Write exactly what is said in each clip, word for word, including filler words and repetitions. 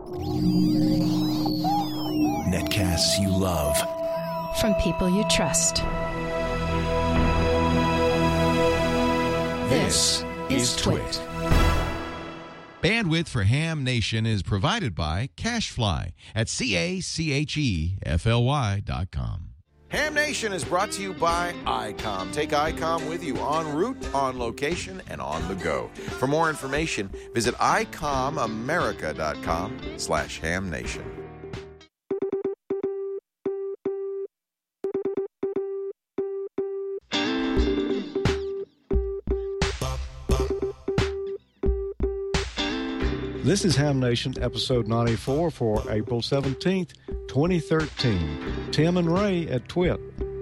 Netcasts you love. From people you trust. This is Twit. Bandwidth for Ham Nation is provided by CacheFly at C A C H E F L Y dot com. Ham Nation is brought to you by ICOM. Take ICOM with you en route, on location, and on the go. For more information, visit icomamerica.com slash Ham Nation. This is Ham Nation, episode ninety-four for April seventeenth, twenty thirteen. Tim and Ray at Twit.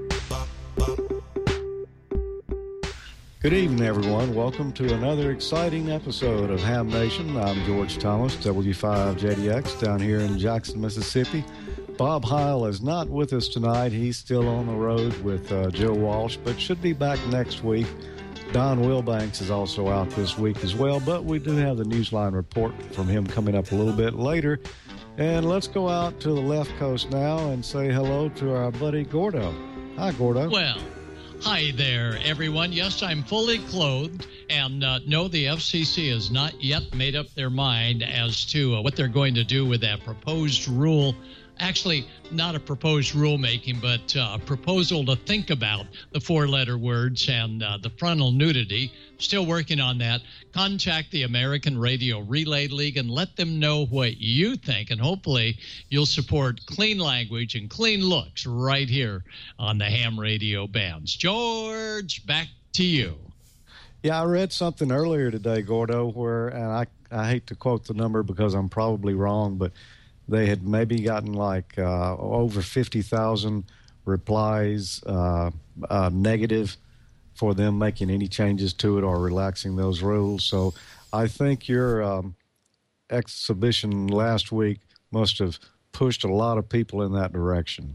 Good evening, everyone. Welcome to another exciting episode of Ham Nation. I'm George Thomas, W five J D X, down here in Jackson, Mississippi. Bob Heil is not with us tonight. He's still on the road with uh, Joe Walsh, but should be back next week. Don Wilbanks is also out this week as well, but we do have the Newsline report from him coming up a little bit later. And let's go out to the left coast now and say hello to our buddy Gordo. Hi, Gordo. Well, hi there, everyone. Yes, I'm fully clothed, and uh, no, the F C C has not yet made up their mind as to uh, what they're going to do with that proposed rule. Actually, not a proposed rulemaking, but uh, a proposal to think about the four-letter words and uh, the frontal nudity. Still working on that. Contact the American Radio Relay League and let them know what you think, and hopefully you'll support clean language and clean looks right here on the ham radio bands. George, back to you. Yeah, I read something earlier today, Gordo, where, and I, I hate to quote the number because I'm probably wrong, but they had maybe gotten like uh, over fifty thousand replies uh, uh, negative for them making any changes to it or relaxing those rules. So I think your um, exhibition last week must have pushed a lot of people in that direction.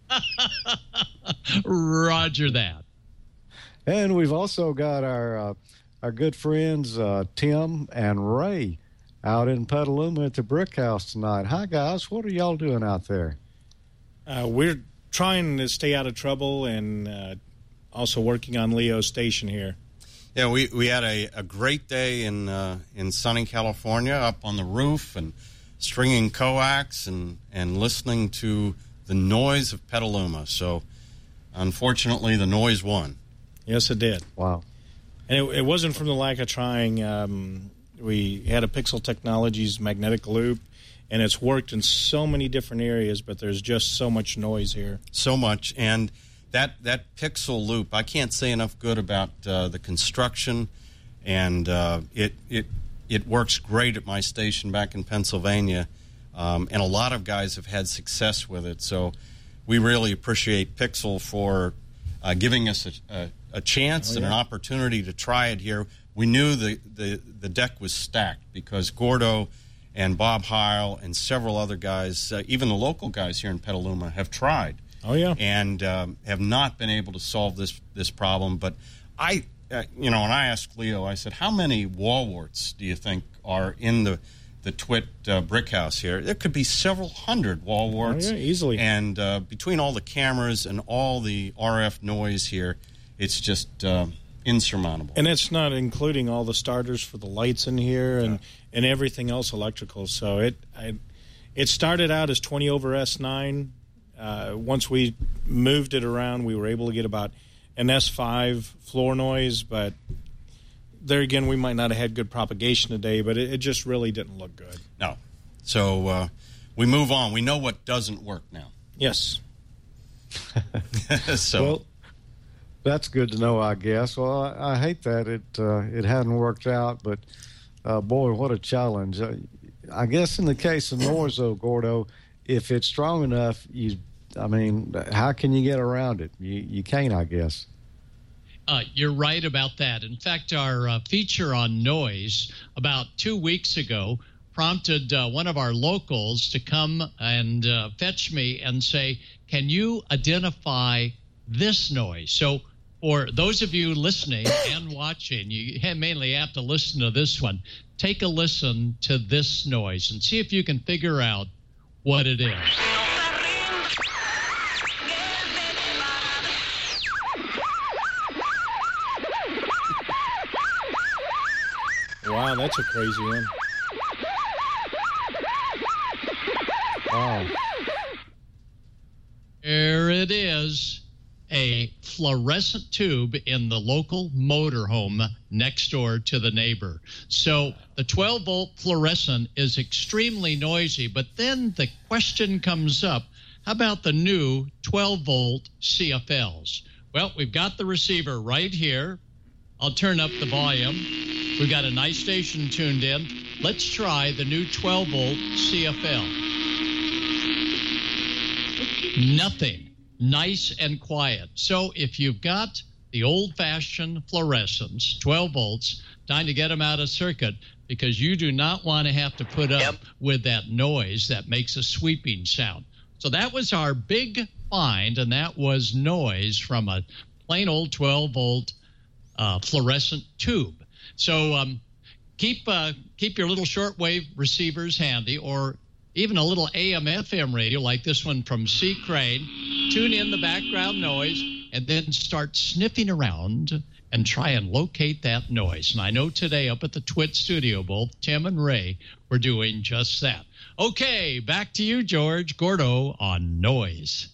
Roger that. And we've also got our, uh, our good friends uh, Tim and Ray out in Petaluma at the Brick House tonight. Hi, guys. What are y'all doing out there? Uh, we're trying to stay out of trouble and uh, also working on Leo's station here. Yeah, we, we had a, a great day in uh, in sunny California, up on the roof and stringing coax and, and listening to the noise of Petaluma. So, unfortunately, the noise won. Yes, it did. Wow. And it, it wasn't from the lack of trying. Um, we had a Pixel Technologies magnetic loop, and it's worked in so many different areas, but there's just so much noise here. So much. And that, that Pixel loop, I can't say enough good about uh, the construction, and uh, it, it, it works great at my station back in Pennsylvania, um, and a lot of guys have had success with it. So we really appreciate Pixel for uh, giving us a, a, a chance oh, yeah. and an opportunity to try it here. We knew the, the, the deck was stacked because Gordo and Bob Heil and several other guys, uh, even the local guys here in Petaluma, have tried. Oh, yeah. And um, have not been able to solve this this problem. But I, uh, you know, when I asked Leo, I said, how many wall warts do you think are in the, the Twit uh, brick house here? There could be several hundred wall warts. Oh, yeah, easily. And uh, between all the cameras and all the R F noise here, it's just... Uh, insurmountable. And it's not including all the starters for the lights in here and, yeah. and everything else electrical. So it I, it started out as twenty over S nine. Uh, once we moved it around, we were able to get about an S five floor noise, but there again, we might not have had good propagation today, but it, it just really didn't look good. No. So uh, we move on. We know what doesn't work now. Yes. so... Well, that's good to know, I guess. Well, I, I hate that it uh, it hadn't worked out, but uh, boy, what a challenge! Uh, I guess in the case of noise, though, Gordo, if it's strong enough, you, I mean, how can you get around it? You you can't, I guess. Uh, you're right about that. In fact, our uh, feature on noise about two weeks ago prompted uh, one of our locals to come and uh, fetch me and say, "Can you identify this noise?" So for those of you listening and watching, you mainly have to listen to this one. Take a listen to this noise and see if you can figure out what it is. Wow, that's a crazy one. Wow. There it is, a fluorescent tube in the local motorhome next door to the neighbor. So the twelve-volt fluorescent is extremely noisy, but then the question comes up, how about the new twelve-volt C F Ls? Well, we've got the receiver right here. I'll turn up the volume. We've got a nice station tuned in. Let's try the new twelve-volt C F L. Nothing. Nice and quiet. So if you've got the old-fashioned fluorescents, twelve volts, time to get them out of circuit because you do not want to have to put up yep. with that noise that makes a sweeping sound. So that was our big find, and that was noise from a plain old twelve-volt uh, fluorescent tube. So um, keep uh, keep your little shortwave receivers handy, or even a little A M F M radio like this one from C. Crane. Tune in the background noise and then start sniffing around and try and locate that noise. And I know today up at the Twit studio, both Tim and Ray were doing just that. Okay, back to you, George Gordo, on noise.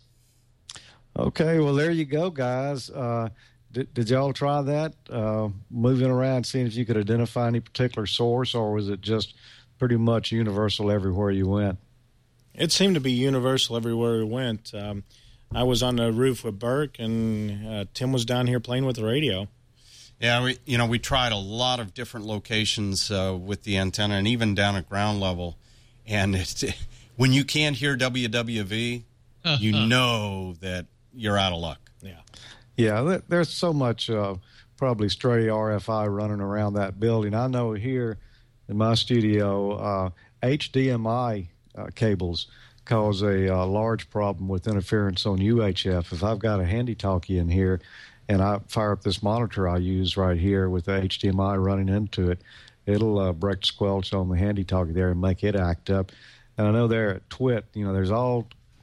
Okay, well, there you go, guys. Uh, did, did y'all try that, uh, moving around, seeing if you could identify any particular source, or was it just pretty much universal everywhere you went? It seemed to be universal everywhere we went. Um, I was on the roof with Burke, and uh, Tim was down here playing with the radio. Yeah, we you know we tried a lot of different locations uh, with the antenna, and even down at ground level. And it's, when you can't hear W W V, you know that you're out of luck. Yeah, yeah. There's so much uh, probably stray R F I running around that building. I know here in my studio, uh, H D M I uh, cables cause a uh, large problem with interference on U H F. If I've got a handy-talkie in here and I fire up this monitor I use right here with the H D M I running into it, it'll uh, break the squelch on the handy-talkie there and make it act up. And I know there at Twit, you know, there's all,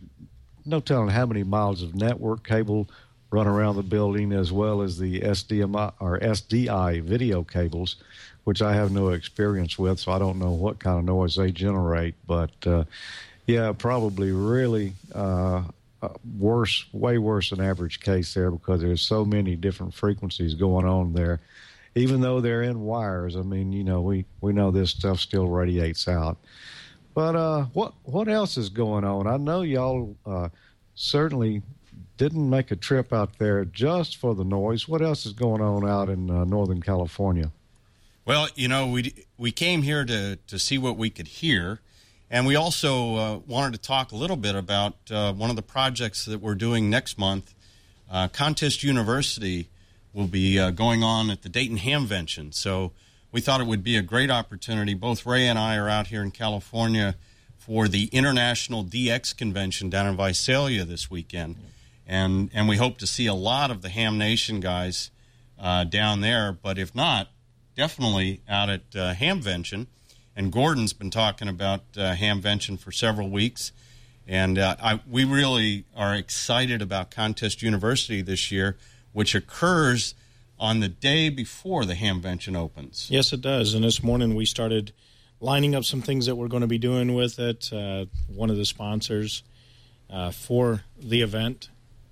no telling how many miles of network cable run around the building, as well as the S D M I or S D I video cables, which I have no experience with, so I don't know what kind of noise they generate. But, uh, yeah, probably really uh, worse, way worse than average case there, because there's so many different frequencies going on there. Even though they're in wires, I mean, you know, we, we know this stuff still radiates out. But uh, what what else is going on? I know y'all uh, certainly didn't make a trip out there just for the noise. What else is going on out in uh, Northern California? Well, you know, we we came here to, to see what we could hear, and we also uh, wanted to talk a little bit about uh, one of the projects that we're doing next month. Uh, Contest University will be uh, going on at the Dayton Hamvention, so we thought it would be a great opportunity. Both Ray and I are out here in California for the International D X Convention down in Visalia this weekend, and and we hope to see a lot of the Ham Nation guys uh, down there, but if not, definitely out at uh, Hamvention. And Gordon's been talking about uh, Hamvention for several weeks. And uh, I, we really are excited about Contest University this year, which occurs on the day before the Hamvention opens. Yes, it does. And this morning we started lining up some things that we're going to be doing with it. Uh, one of the sponsors uh, for the event.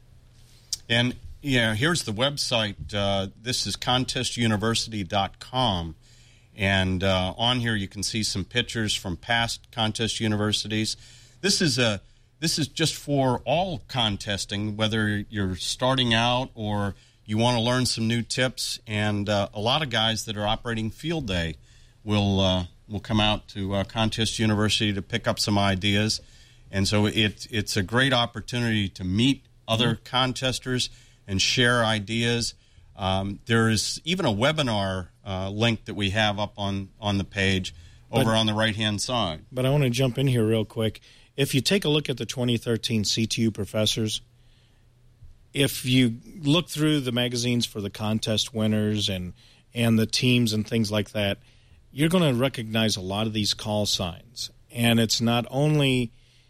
And yeah, here's the website. Uh, this is contest university dot com. And uh, on here you can see some pictures from past contest universities. This is a this is just for all contesting, whether you're starting out or you want to learn some new tips. And uh, a lot of guys that are operating field day will uh, will come out to uh, Contest University to pick up some ideas. And so it it's a great opportunity to meet other contesters and share ideas. Um, there is even a webinar uh, link that we have up on, on the page over but, on the right-hand side. But I want to jump in here real quick. If you take a look at the twenty thirteen C T U professors, if you look through the magazines for the contest winners and and the teams and things like that, you're going to recognize a lot of these call signs. And it's not only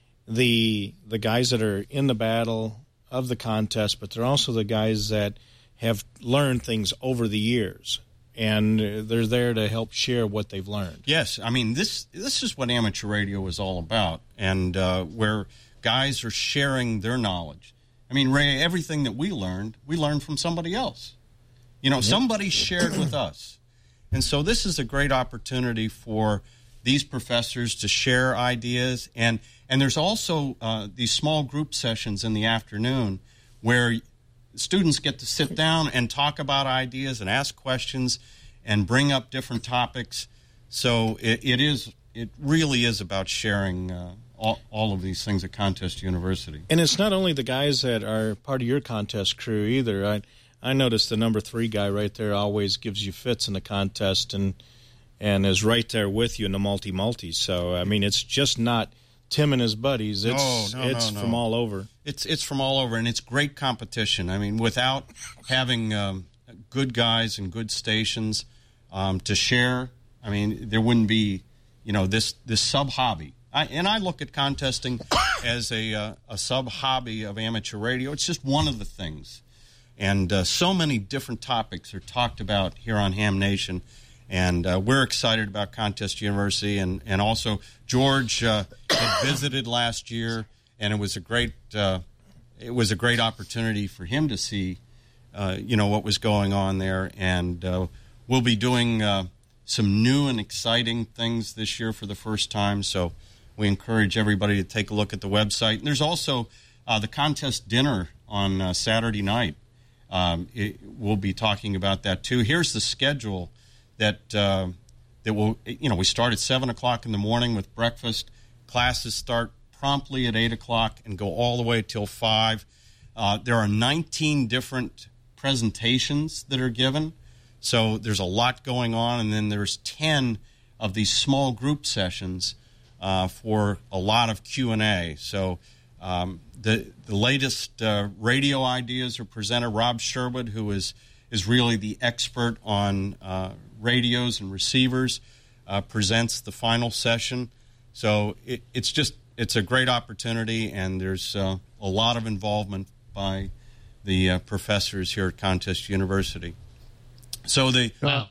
the the guys that are in the battle of the contest, but they're also the guys that have learned things over the years, and they're there to help share what they've learned. Yes, I mean, this this is what amateur radio is all about, and uh, where guys are sharing their knowledge. I mean, Ray, everything that we learned, we learned from somebody else. You know, yep. Somebody shared with us. And so this is a great opportunity for these professors to share ideas. And, and there's also uh, these small group sessions in the afternoon where students get to sit down and talk about ideas and ask questions and bring up different topics. So it, it is it really is about sharing uh, all, all of these things at Contest University. And it's not only the guys that are part of your contest crew either. I I noticed the number three guy right there always gives you fits in the contest and and is right there with you in the multi-multi. So, I mean, it's just not Tim and his buddies. It's, no, no, it's no, no. from all over. It's it's from all over, and it's great competition. I mean, without having um, good guys and good stations um, to share, I mean, there wouldn't be, you know, this, this sub-hobby. I, and I look at contesting as a, uh, a sub-hobby of amateur radio. It's just one of the things. And uh, so many different topics are talked about here on Ham Nation. And uh, we're excited about Contest University. And, and also, George uh, had visited last year, and it was a great uh, it was a great opportunity for him to see, uh, you know, what was going on there. And uh, we'll be doing uh, some new and exciting things this year for the first time. So we encourage everybody to take a look at the website. And there's also uh, the contest dinner on uh, Saturday night. Um, it, we'll be talking about that too. Here's the schedule that uh, that will, you know, we start at seven o'clock in the morning with breakfast. Classes start promptly at eight o'clock and go all the way till five. Uh, there are nineteen different presentations that are given, so there's a lot going on. And then there's ten of these small group sessions uh, for a lot of Q and A. So. Um, the the latest uh, radio ideas are presented. Rob Sherwood, who is is really the expert on uh, radios and receivers, uh, presents the final session. So it, it's just it's a great opportunity, and there's uh, a lot of involvement by the uh, professors here at Contest University. So the wow.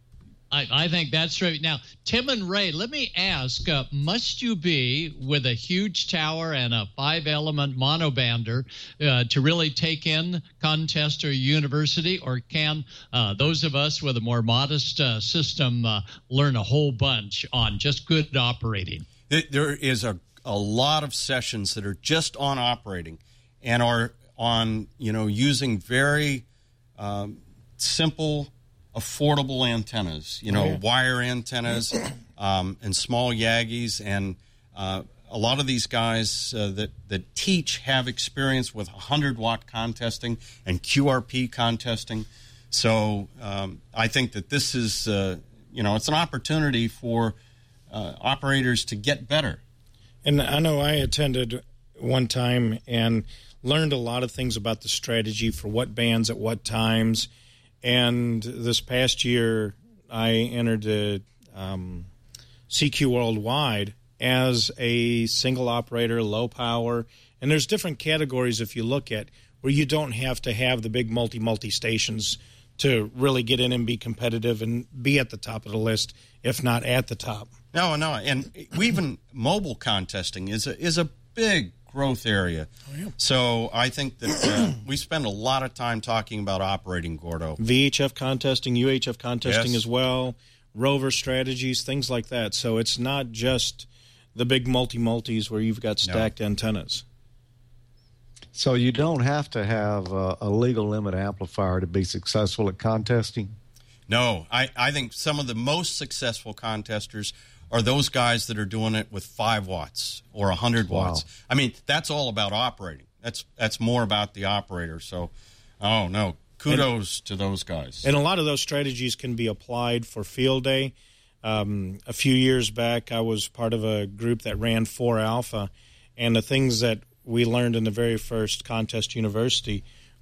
I, I think that's right. Now, Tim and Ray, let me ask, uh, must you be with a huge tower and a five-element monobander uh, to really take in Contest or University, or can uh, those of us with a more modest uh, system uh, learn a whole bunch on just good operating? There is a, a lot of sessions that are just on operating and are on, you know, using very um, simple affordable antennas, you know, oh, yeah. wire antennas um, and small Yagis. And uh, a lot of these guys uh, that, that teach have experience with one hundred watt contesting and Q R P contesting. So um, I think that this is, uh, you know, it's an opportunity for uh, operators to get better. And I know I attended one time and learned a lot of things about the strategy for what bands at what times. And this past year, I entered the um, C Q Worldwide as a single operator, low power. And there's different categories, if you look at, where you don't have to have the big multi-multi stations to really get in and be competitive and be at the top of the list, if not at the top. No, no. And even mobile contesting is a, is a big growth area. Oh, yeah. So I think that uh, we spend a lot of time talking about operating, Gordo. V H F contesting, U H F contesting yes. as well, rover strategies, things like that. So it's not just the big multi-multis where you've got stacked no. antennas. So you don't have to have a, a legal limit amplifier to be successful at contesting? No. I, I think some of the most successful contesters are those guys that are doing it with five watts or one hundred watts. Wow. I mean, that's all about operating. That's that's more about the operator. So, oh, no, kudos and, to those guys. And a lot of those strategies can be applied for field day. Um, a few years back, I was part of a group that ran four Alpha, and the things that we learned in the very first Contest University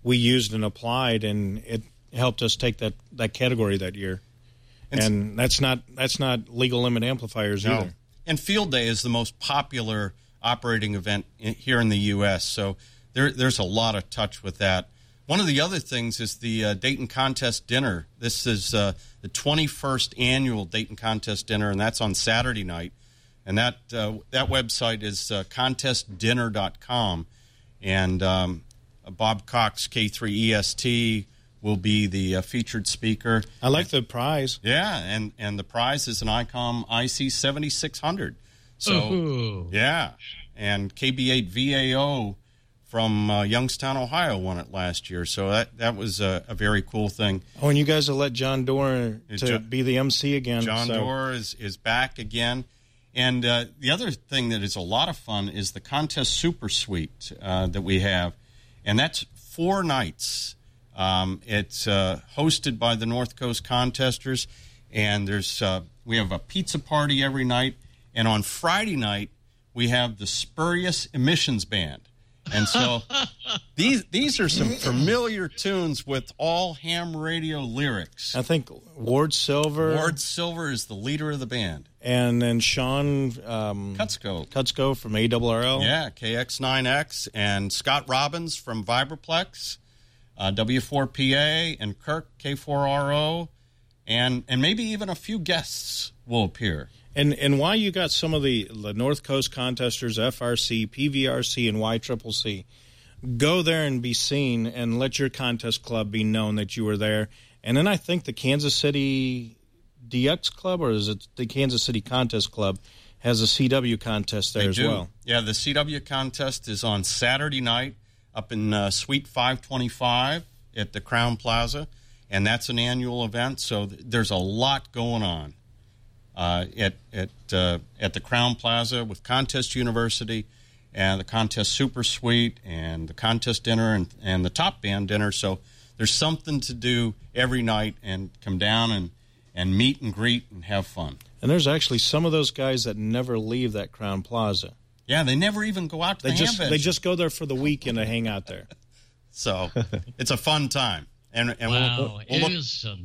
we used and applied, and it helped us take that, that category that year. And, and that's not that's not legal limit amplifiers no. either. And Field Day is the most popular operating event in, here in the U S, so there, there's a lot of touch with that. One of the other things is the uh, Dayton Contest Dinner. This is uh, the twenty-first annual Dayton Contest Dinner, and that's on Saturday night. And that uh, that website is uh, contest dinner dot com. And um, Bob Cox, K three E S T, will be the uh, featured speaker. I like the prize. Yeah, and, and the prize is an ICOM I C seventy-six hundred. So, Ooh. yeah. And K B eight V A O from uh, Youngstown, Ohio, won it last year. So that, that was a, a very cool thing. Oh, and you guys will let John Doerr to John, be the M C again. John so. Doerr is, is back again. And uh, the other thing that is a lot of fun is the Contest Super Suite uh, that we have. And that's four nights. Um, it's uh, hosted by the North Coast Contesters. And there's uh, we have a pizza party every night. And on Friday night, we have the Spurious Emissions Band. And so these these are some familiar tunes with all ham radio lyrics. I think Ward Silver. Ward Silver is the leader of the band. And then Sean um, Kutzko. Kutzko from A R R L. Yeah, K X nine X. And Scott Robbins from Vibraplex, uh, W four P A, and Kirk, K four R O. And, and maybe even a few guests will appear. And and why you got some of the, the North Coast Contesters, F R C, P V R C, and Y C C C, go there and be seen and let your contest club be known that you were there. And then I think the Kansas City D X Club, or is it the Kansas City Contest Club, has a C W contest there they as do. well. Yeah, the C W contest is on Saturday night up in uh, Suite five twenty-five at the Crown Plaza, and that's an annual event, so th- there's a lot going on. Uh, at at uh, at the Crown Plaza with Contest University and the Contest Super Suite and the Contest Dinner and, and the Top Band Dinner. So there's something to do every night, and come down and, and meet and greet and have fun. And there's actually some of those guys that never leave that Crown Plaza. Yeah, they never even go out to they the just ham They bench. just go there for the weekend to hang out there. So it's a fun time. And, and wow, we'll, we'll it look- is. Um,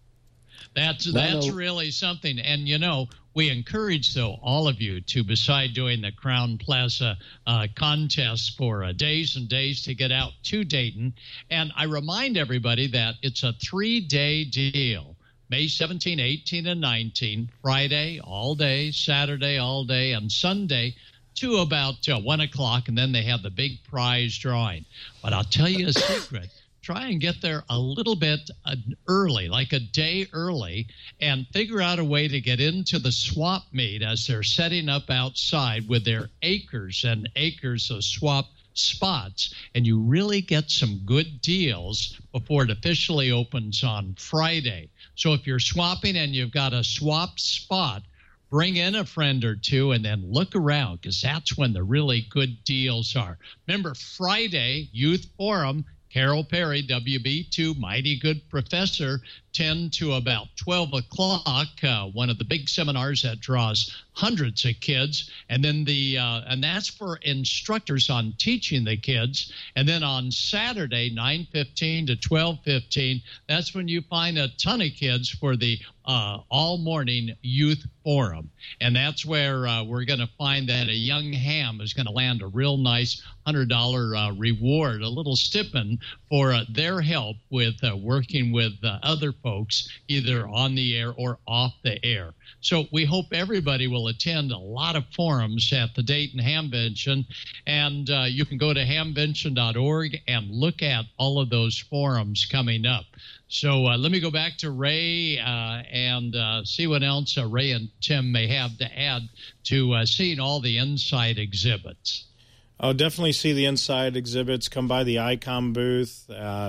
That's No, that's no. really something. And, you know, we encourage, though, all of you to, beside doing the Crown Plaza uh, contest for uh, days and days, to get out to Dayton. And I remind everybody that it's a three-day deal. May seventeenth, eighteenth, and nineteenth, Friday all day, Saturday all day, and Sunday to about uh, one o'clock, and then they have the big prize drawing. But I'll tell you a secret. Try and get there a little bit uh, early, like a day early, and figure out a way to get into the swap meet as they're setting up outside with their acres and acres of swap spots, and you really get some good deals before it officially opens on Friday. So if you're swapping and you've got a swap spot, bring in a friend or two and then look around, because that's when the really good deals are. Remember, Friday, Youth Forum, Carol Perry, W B two, Mighty Good Professor, ten to about twelve o'clock, uh, one of the big seminars that draws hundreds of kids. And then the uh, and that's for instructors on teaching the kids. And then on Saturday, nine fifteen to twelve fifteen, that's when you find a ton of kids for the uh, all-morning youth forum. And that's where uh, we're going to find that a young ham is going to land a real nice one hundred dollars uh, reward, a little stipend for uh, their help with uh, working with uh, other folks, either on the air or off the air. So we hope everybody will attend a lot of forums at the Dayton Hamvention, and uh, you can go to hamvention dot org and look at all of those forums coming up. So uh, let me go back to Ray uh, and uh, see what else uh, Ray and Tim may have to add to uh, seeing all the inside exhibits. Oh, definitely see the inside exhibits. Come by the ICOM booth uh,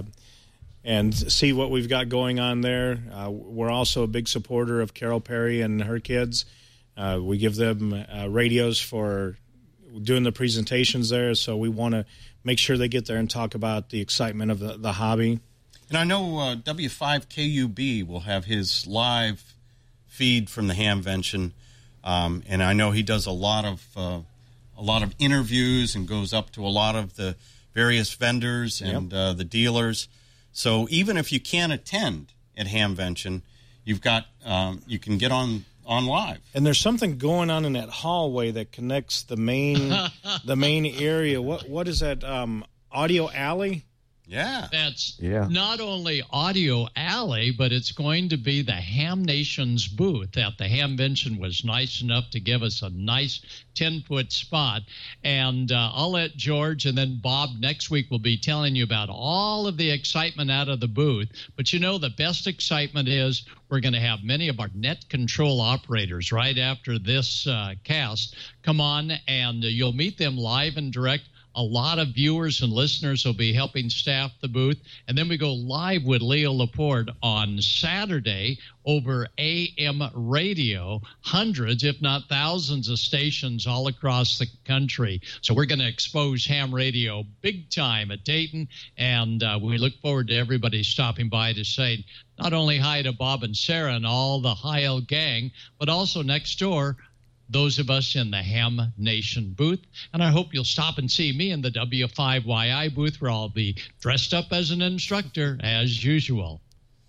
and see what we've got going on there. Uh, we're also a big supporter of Carol Perry and her kids. Uh, we give them uh, radios for doing the presentations there, so we want to make sure they get there and talk about the excitement of the, the hobby. And I know uh, W five K U B will have his live feed from the Hamvention, um, and I know he does a lot of uh, a lot of interviews and goes up to a lot of the various vendors and Yep. uh, the dealers. So even if you can't attend at Hamvention, you've got um, you can get on on live. And there's something going on in that hallway that connects the main the main area. What what is that? Um, Audio Alley. Yeah. That's Yeah. not only Audio Alley, but it's going to be the Ham Nation's booth at the Hamvention was nice enough to give us a nice ten-foot spot. And uh, I'll let George and then Bob next week will be telling you about all of the excitement out of the booth. But you know, the best excitement is we're going to have many of our net control operators right after this uh, cast come on, and uh, you'll meet them live and direct. A lot of viewers and listeners will be helping staff the booth. And then we go live with Leo Laporte on Saturday over A M radio, hundreds, if not thousands of stations all across the country. So we're going to expose ham radio big time at Dayton. And uh, we look forward to everybody stopping by to say not only hi to Bob and Sarah and all the Heil gang, but also next door, those of us in the Ham Nation booth. And I hope you'll stop and see me in the W five Y I booth, where I'll be dressed up as an instructor as usual.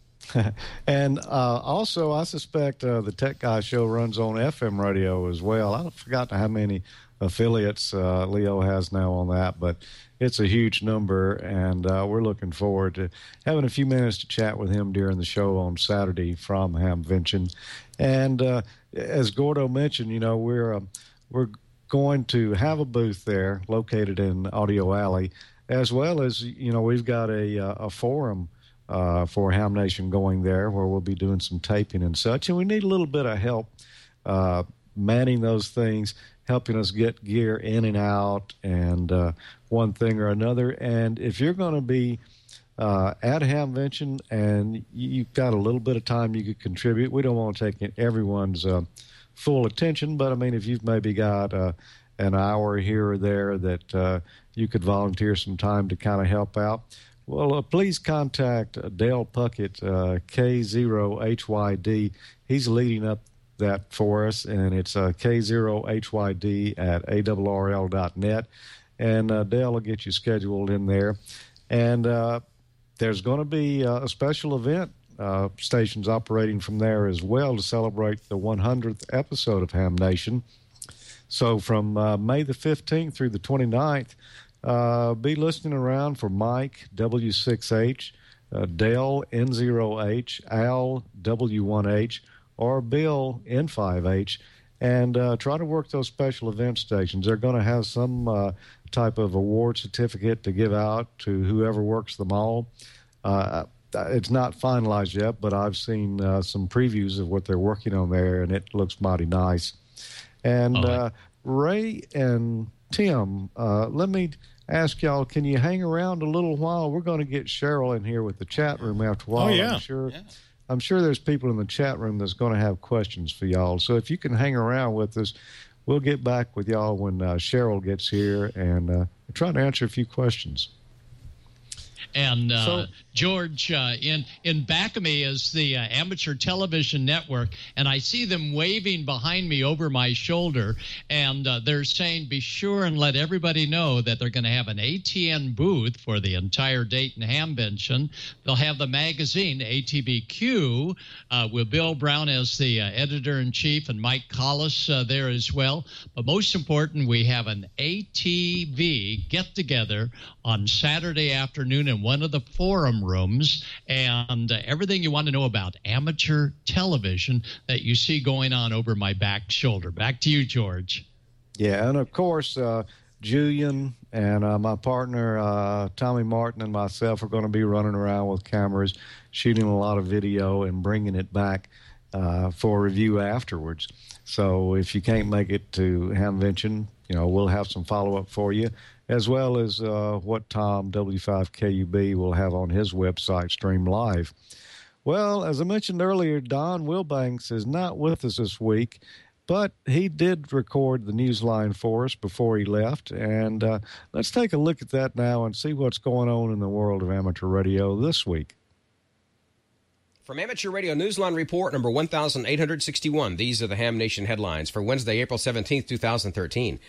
And uh, also, I suspect uh, the Tech Guy Show runs on F M radio as well. I forgot how many affiliates uh, Leo has now on that, but it's a huge number, and uh, we're looking forward to having a few minutes to chat with him during the show on Saturday from Hamvention. And uh, as Gordo mentioned, you know, we're uh, we're going to have a booth there located in Audio Alley, as well as, you know, we've got a uh, a forum uh, for Ham Nation going there where we'll be doing some taping and such, and we need a little bit of help uh, manning those things, helping us get gear in and out, and uh, one thing or another. And if you're going to be uh, at Hamvention and you've got a little bit of time you could contribute, we don't want to take everyone's uh, full attention, but I mean, if you've maybe got uh, an hour here or there that uh, you could volunteer some time to kind of help out, well, uh, please contact uh, Dale Puckett, uh, K zero H Y D. He's leading up that for us, and it's uh, K zero H Y D at A R R L dot net, and uh, Dale will get you scheduled in there. And uh, there's going to be uh, a special event, uh, stations operating from there as well to celebrate the one hundredth episode of Ham Nation. So from uh, May the fifteenth through the twenty-ninth, uh, be listening around for Mike, W six H, uh, Dale, N zero H, Al, W one H, or Bill, N five H, and uh, try to work those special event stations. They're going to have some uh, type of award certificate to give out to whoever works them all. Uh, it's not finalized yet, but I've seen uh, some previews of what they're working on there, and it looks mighty nice. And Oh, uh, Ray and Tim, uh, let me ask y'all, can you hang around a little while? We're going to get Cheryl in here with the chat room after a while. Oh, yeah. I'm sure. Yeah. I'm sure there's people in the chat room that's going to have questions for y'all. So if you can hang around with us, we'll get back with y'all when uh, Cheryl gets here and uh, try to answer a few questions. And uh, So- George, uh, in in back of me is the uh, Amateur Television Network, and I see them waving behind me over my shoulder, and uh, they're saying, be sure and let everybody know that they're going to have an A T N booth for the entire Dayton Hamvention. They'll have the magazine, A T B Q, uh, with Bill Brown as the uh, editor-in-chief and Mike Collis uh, there as well. But most important, we have an A T V get-together on Saturday afternoon in one of the forum rooms, and uh, everything you want to know about amateur television that you see going on over my back shoulder. Back to you, George. Yeah, and of course, uh, Julian and uh, my partner, uh, Tommy Martin, and myself are going to be running around with cameras, shooting a lot of video and bringing it back uh, for review afterwards. So if you can't make it to Hamvention, you know, we'll have some follow-up for you, as well as uh, what Tom, W five K U B, will have on his website, Stream Live. Well, as I mentioned earlier, Don Wilbanks is not with us this week, but he did record the Newsline for us before he left, and uh, let's take a look at that now and see what's going on in the world of amateur radio this week. From Amateur Radio Newsline Report number one thousand eight hundred sixty-one, these are the Ham Nation headlines for Wednesday, April seventeenth, two thousand thirteen.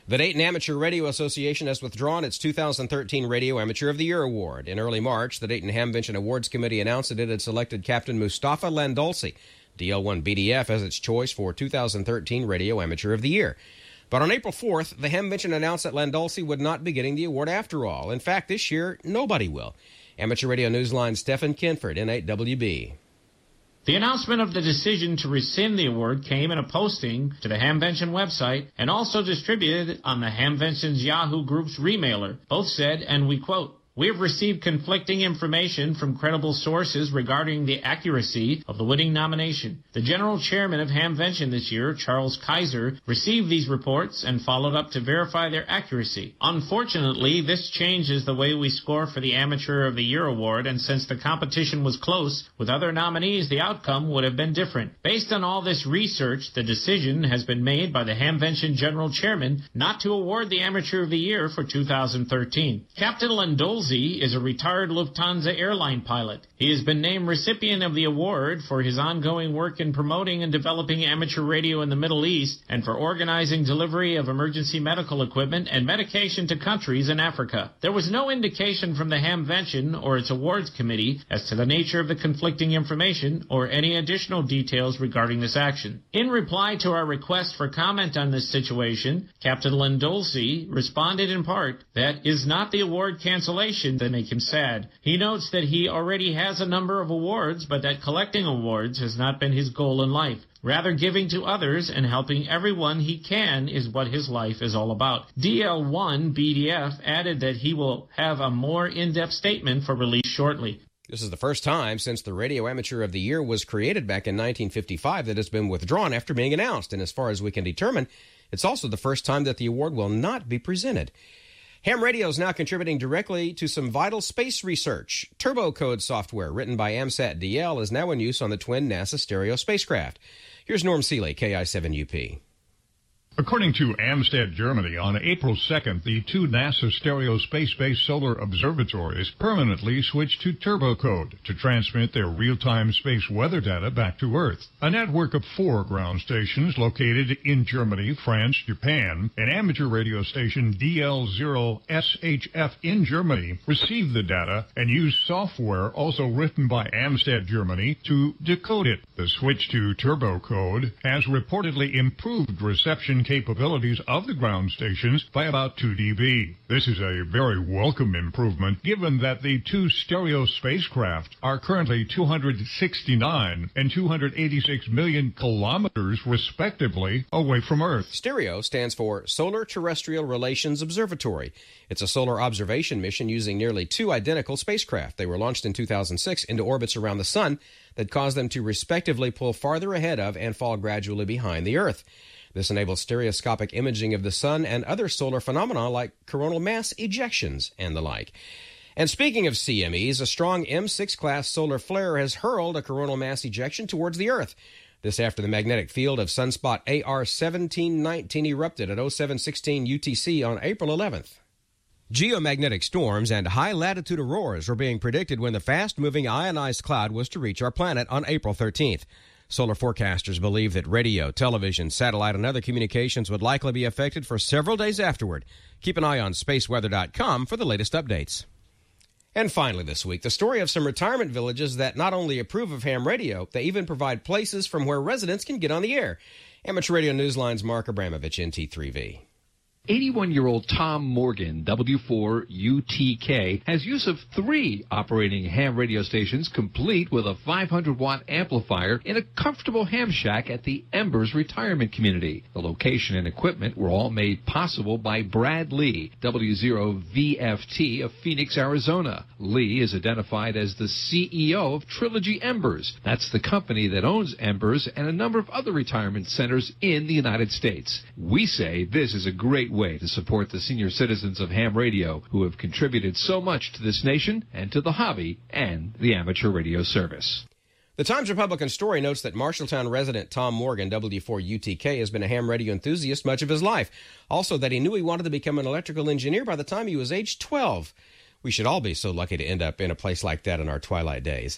The Dayton Amateur Radio Association has withdrawn its two thousand thirteen Radio Amateur of the Year award. In early March, the Dayton Hamvention Awards Committee announced that it had selected Captain Mustafa Landolsi, D L one B D F, as its choice for two thousand thirteen Radio Amateur of the Year. But on April fourth, the Hamvention announced that Landolsi would not be getting the award after all. In fact, this year, nobody will. Amateur Radio Newsline's Stephen Kinford, N eight W B. The announcement of the decision to rescind the award came in a posting to the Hamvention website and also distributed on the Hamvention's Yahoo Group's remailer. Both said, and we quote, "We have received conflicting information from credible sources regarding the accuracy of the winning nomination. The general chairman of Hamvention this year, Charles Kaiser, received these reports and followed up to verify their accuracy. Unfortunately, this changes the way we score for the Amateur of the Year award, and since the competition was close with other nominees, the outcome would have been different. Based on all this research, the decision has been made by the Hamvention general chairman not to award the Amateur of the Year for two thousand thirteen. Captain Landolsi is a retired Lufthansa airline pilot. He has been named recipient of the award for his ongoing work in promoting and developing amateur radio in the Middle East and for organizing delivery of emergency medical equipment and medication to countries in Africa. There was no indication from the Hamvention or its awards committee as to the nature of the conflicting information or any additional details regarding this action. In reply to our request for comment on this situation, Captain Landolsi responded in part, "That is not the award cancellation that make him sad. He notes that he already has a number of awards, but that collecting awards has not been his goal in life. Rather, giving to others and helping everyone he can is what his life is all about." D L one B D F added that he will have a more in-depth statement for release shortly. This is the first time since the Radio Amateur of the Year was created back in nineteen fifty-five that it's been withdrawn after being announced, and as far as we can determine, it's also the first time that the award will not be presented. Ham Radio is now contributing directly to some vital space research. TurboCode software, written by AMSAT D L, is now in use on the twin NASA stereo spacecraft. Here's Norm Seeley, K I seven U P. According to Amstead, Germany, on April second, the two NASA stereo space-based solar observatories permanently switched to TurboCode to transmit their real-time space weather data back to Earth. A network of four ground stations located in Germany, France, Japan, and amateur radio station D L zero S H F in Germany received the data and used software also written by Amstead, Germany, to decode it. The switch to TurboCode has reportedly improved reception capabilities of the ground stations by about two D B. This is a very welcome improvement given that the two stereo spacecraft are currently two hundred sixty-nine and two hundred eighty-six million kilometers respectively away from Earth. STEREO stands for Solar Terrestrial Relations Observatory. It's a solar observation mission using nearly two identical spacecraft. They were launched in two thousand six into orbits around the Sun that caused them to respectively pull farther ahead of and fall gradually behind the Earth. This enables stereoscopic imaging of the Sun and other solar phenomena like coronal mass ejections and the like. And speaking of C M Es, a strong M six class solar flare has hurled a coronal mass ejection towards the Earth. This after the magnetic field of sunspot A R seventeen nineteen erupted at oh seven sixteen U T C on April eleventh. Geomagnetic storms and high-latitude auroras were being predicted when the fast-moving ionized cloud was to reach our planet on April thirteenth. Solar forecasters believe that radio, television, satellite, and other communications would likely be affected for several days afterward. Keep an eye on space weather dot com for the latest updates. And finally this week, the story of some retirement villages that not only approve of ham radio, they even provide places from where residents can get on the air. Amateur Radio Newsline's Mark Abramovich, N T three V. eighty-one-year-old Tom Morgan, W four U T K, has use of three operating ham radio stations complete with a five hundred watt amplifier in a comfortable ham shack at the Embers Retirement Community. The location and equipment were all made possible by Brad Lee, W zero V F T of Phoenix, Arizona. Lee is identified as the C E O of Trilogy Embers. That's the company that owns Embers and a number of other retirement centers in the United States. We say this is a great way to support the senior citizens of ham radio who have contributed so much to this nation and to the hobby and the amateur radio service. The Times-Republican story notes that Marshalltown resident Tom Morgan, W four U T K, has been a ham radio enthusiast much of his life. Also that he knew he wanted to become an electrical engineer by the time he was age twelve. We should all be so lucky to end up in a place like that in our twilight days.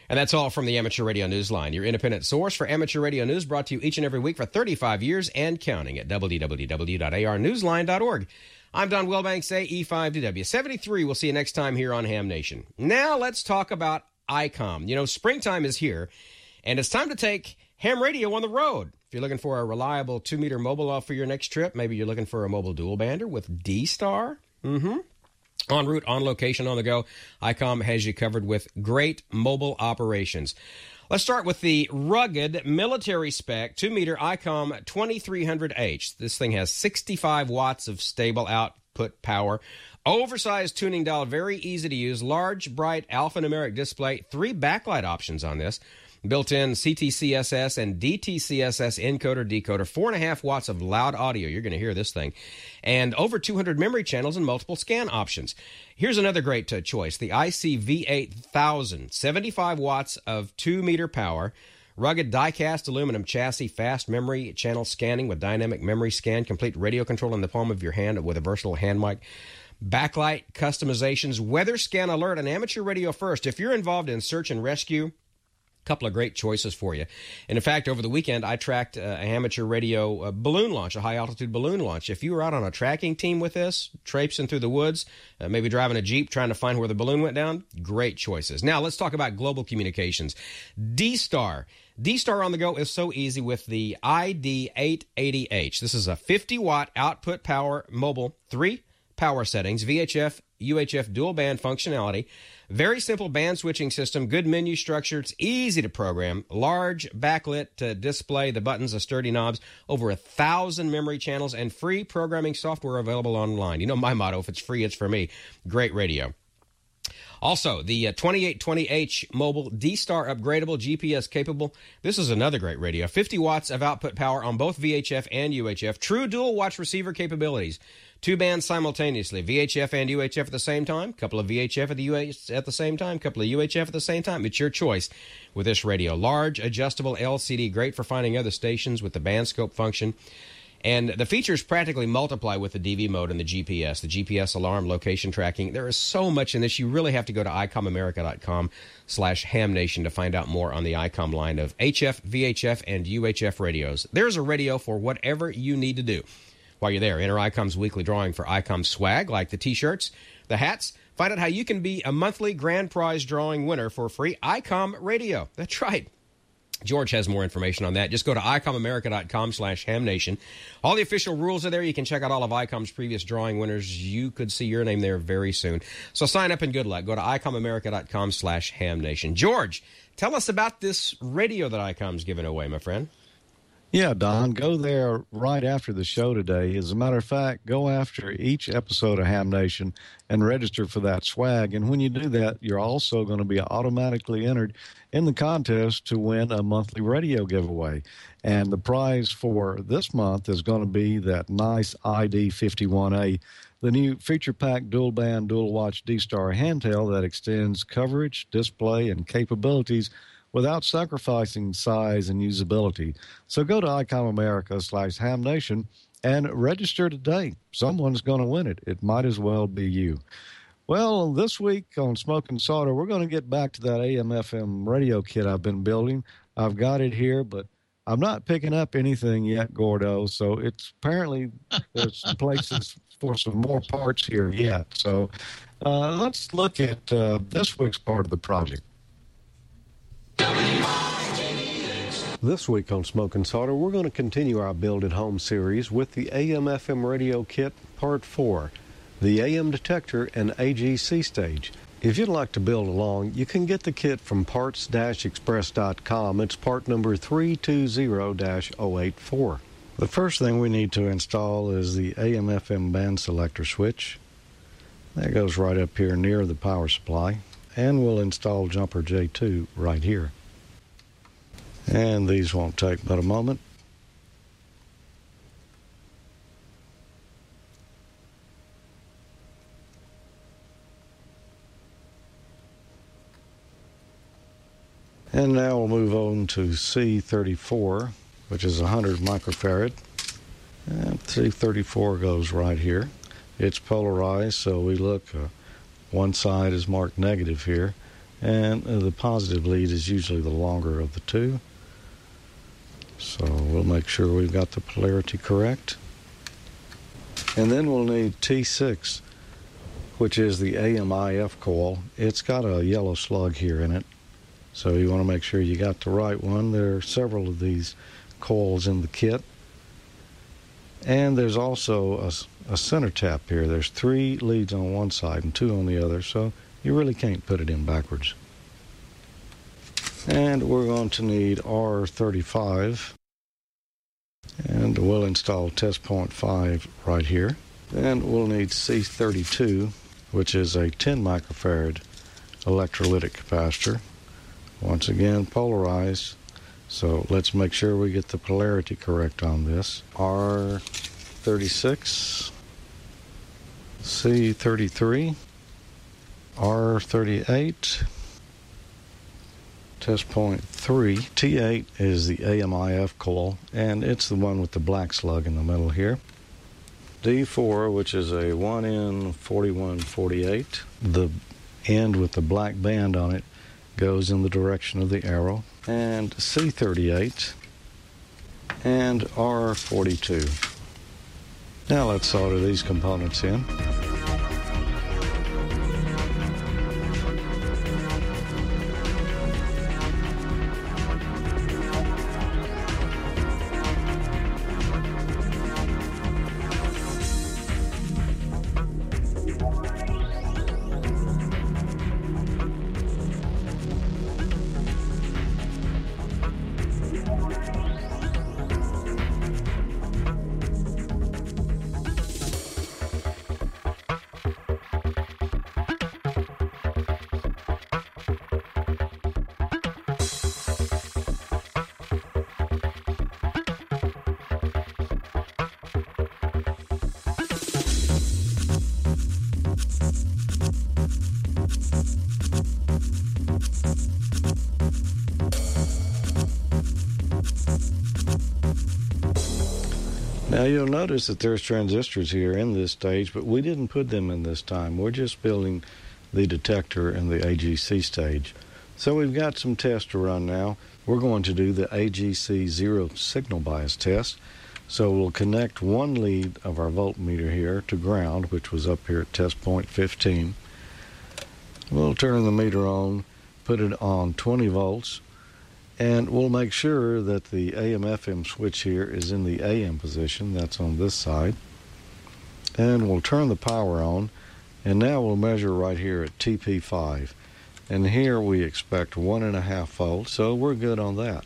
And that's all from the Amateur Radio Newsline, your independent source for amateur radio news, brought to you each and every week for thirty-five years and counting at w w w dot a r newsline dot org. I'm Don Wilbanks, A E five D W seventy-three. We'll see you next time here on Ham Nation. Now let's talk about I COM. You know, springtime is here, and it's time to take ham radio on the road. If you're looking for a reliable two-meter mobile off for your next trip, maybe you're looking for a mobile dual bander with D-Star. Mm-hmm. En route, on location, on the go, I COM has you covered with great mobile operations. Let's start with the rugged military spec two-meter I COM twenty-three hundred H. This thing has sixty-five watts of stable output power, oversized tuning dial, very easy to use, large, bright alphanumeric display, three backlight options on this, built-in C T C S S and D T C S S encoder, decoder, four and a half watts of loud audio. You're going to hear this thing. And over two hundred memory channels and multiple scan options. Here's another great uh, choice. The I C V eight thousand, seventy-five watts of two-meter power, rugged die-cast aluminum chassis, fast memory channel scanning with dynamic memory scan, complete radio control in the palm of your hand with a versatile hand mic, backlight customizations, weather scan alert, and amateur radio first. If you're involved in search and rescue, couple of great choices for you. And in fact, over the weekend, I tracked uh, an amateur radio uh, balloon launch, a high-altitude balloon launch. If you were out on a tracking team with this, traipsing through the woods, uh, maybe driving a Jeep trying to find where the balloon went down, great choices. Now, let's talk about global communications. D-Star. D-Star on the go is so easy with the I D eight eighty H. This is a fifty watt output power mobile, three power settings, V H F, U H F dual band functionality. Very simple band switching system, good menu structure. It's easy to program. Large backlit uh, display, the buttons are sturdy knobs, over a thousand memory channels, and free programming software available online. You know my motto, if it's free, it's for me. Great radio. Also, the uh, twenty-eight twenty H mobile D-Star upgradable, G P S capable. This is another great radio. fifty watts of output power on both V H F and U H F. True dual watch receiver capabilities. Two bands simultaneously, V H F and U H F at the same time, couple of V H F at the U H F at the same time, couple of U H F at the same time. It's your choice with this radio. Large, adjustable L C D, great for finding other stations with the band scope function. And the features practically multiply with the D V mode and the G P S, the G P S alarm, location tracking. There is so much in this. You really have to go to i com america dot com slash ham nation to find out more on the I COM line of H F, V H F, and U H F radios. There's a radio for whatever you need to do. While you're there, enter I COM's weekly drawing for I COM swag, like the T-shirts, the hats. Find out how you can be a monthly grand prize drawing winner for free I COM radio. That's right. George has more information on that. Just go to i com america dot com slash ham nation. All the official rules are there. You can check out all of I COM's previous drawing winners. You could see your name there very soon. So sign up and good luck. Go to i com america dot com slash ham nation. George, tell us about this radio that I COM's giving away, my friend. Yeah, Don, go there right after the show today. As a matter of fact, go after each episode of Ham Nation and register for that swag. And when you do that, you're also going to be automatically entered in the contest to win a monthly radio giveaway. And the prize for this month is going to be that nice I D fifty-one A, the new feature-pack dual-band, dual-watch D-Star handheld that extends coverage, display, and capabilities without sacrificing size and usability. So go to i com america slash ham nation and register today. Someone's going to win it. It might as well be you. Well, this week on Smoking Solder, we're going to get back to that A M F M radio kit I've been building. I've got it here, but I'm not picking up anything yet, Gordo. So it's apparently there's some places for some more parts here yet. So uh, let's look at uh, this week's part of the project. This week on Smoking Solder, we're going to continue our Build at Home series with the A M F M Radio Kit Part four, the A M Detector and A G C Stage. If you'd like to build along, you can get the kit from parts dash express dot com. It's part number three two zero dash zero eight four. The first thing we need to install is the A M F M band selector switch. That goes right up here near the power supply. And we'll install jumper J two right here. And these won't take but a moment. And now we'll move on to C thirty-four, which is one hundred microfarad. And C thirty-four goes right here. It's polarized, so we look, uh, one side is marked negative here, and uh, the positive lead is usually the longer of the two. So we'll make sure we've got the polarity correct. And then we'll need T six, which is the A M I F coil. It's got a yellow slug here in it, so you want to make sure you got the right one. There are several of these coils in the kit. And there's also a, a center tap here. There's three leads on one side and two on the other, so you really can't put it in backwards. And we're going to need R thirty-five. And we'll install test point five right here. Then we'll need C thirty-two, which is a ten microfarad electrolytic capacitor. Once again, polarized. So let's make sure we get the polarity correct on this. R thirty-six, C thirty-three, R thirty-eight, test point three. T eight is the A M I F coil, and it's the one with the black slug in the middle here. D four, which is a one N forty-one forty-eight. The end with the black band on it goes in the direction of the arrow. And C thirty-eight and R forty-two. Now let's solder these components in. Now you'll notice that there's transistors here in this stage, but we didn't put them in this time. We're just building the detector and the A G C stage. So we've got some tests to run now. We're going to do the A G C zero signal bias test. So we'll connect one lead of our voltmeter here to ground, which was up here at test point fifteen. We'll turn the meter on, put it on twenty volts, and we'll make sure that the A M F M switch here is in the A M position. That's on this side. And we'll turn the power on, and now we'll measure right here at T P five. And here we expect one and a half volts, so we're good on that.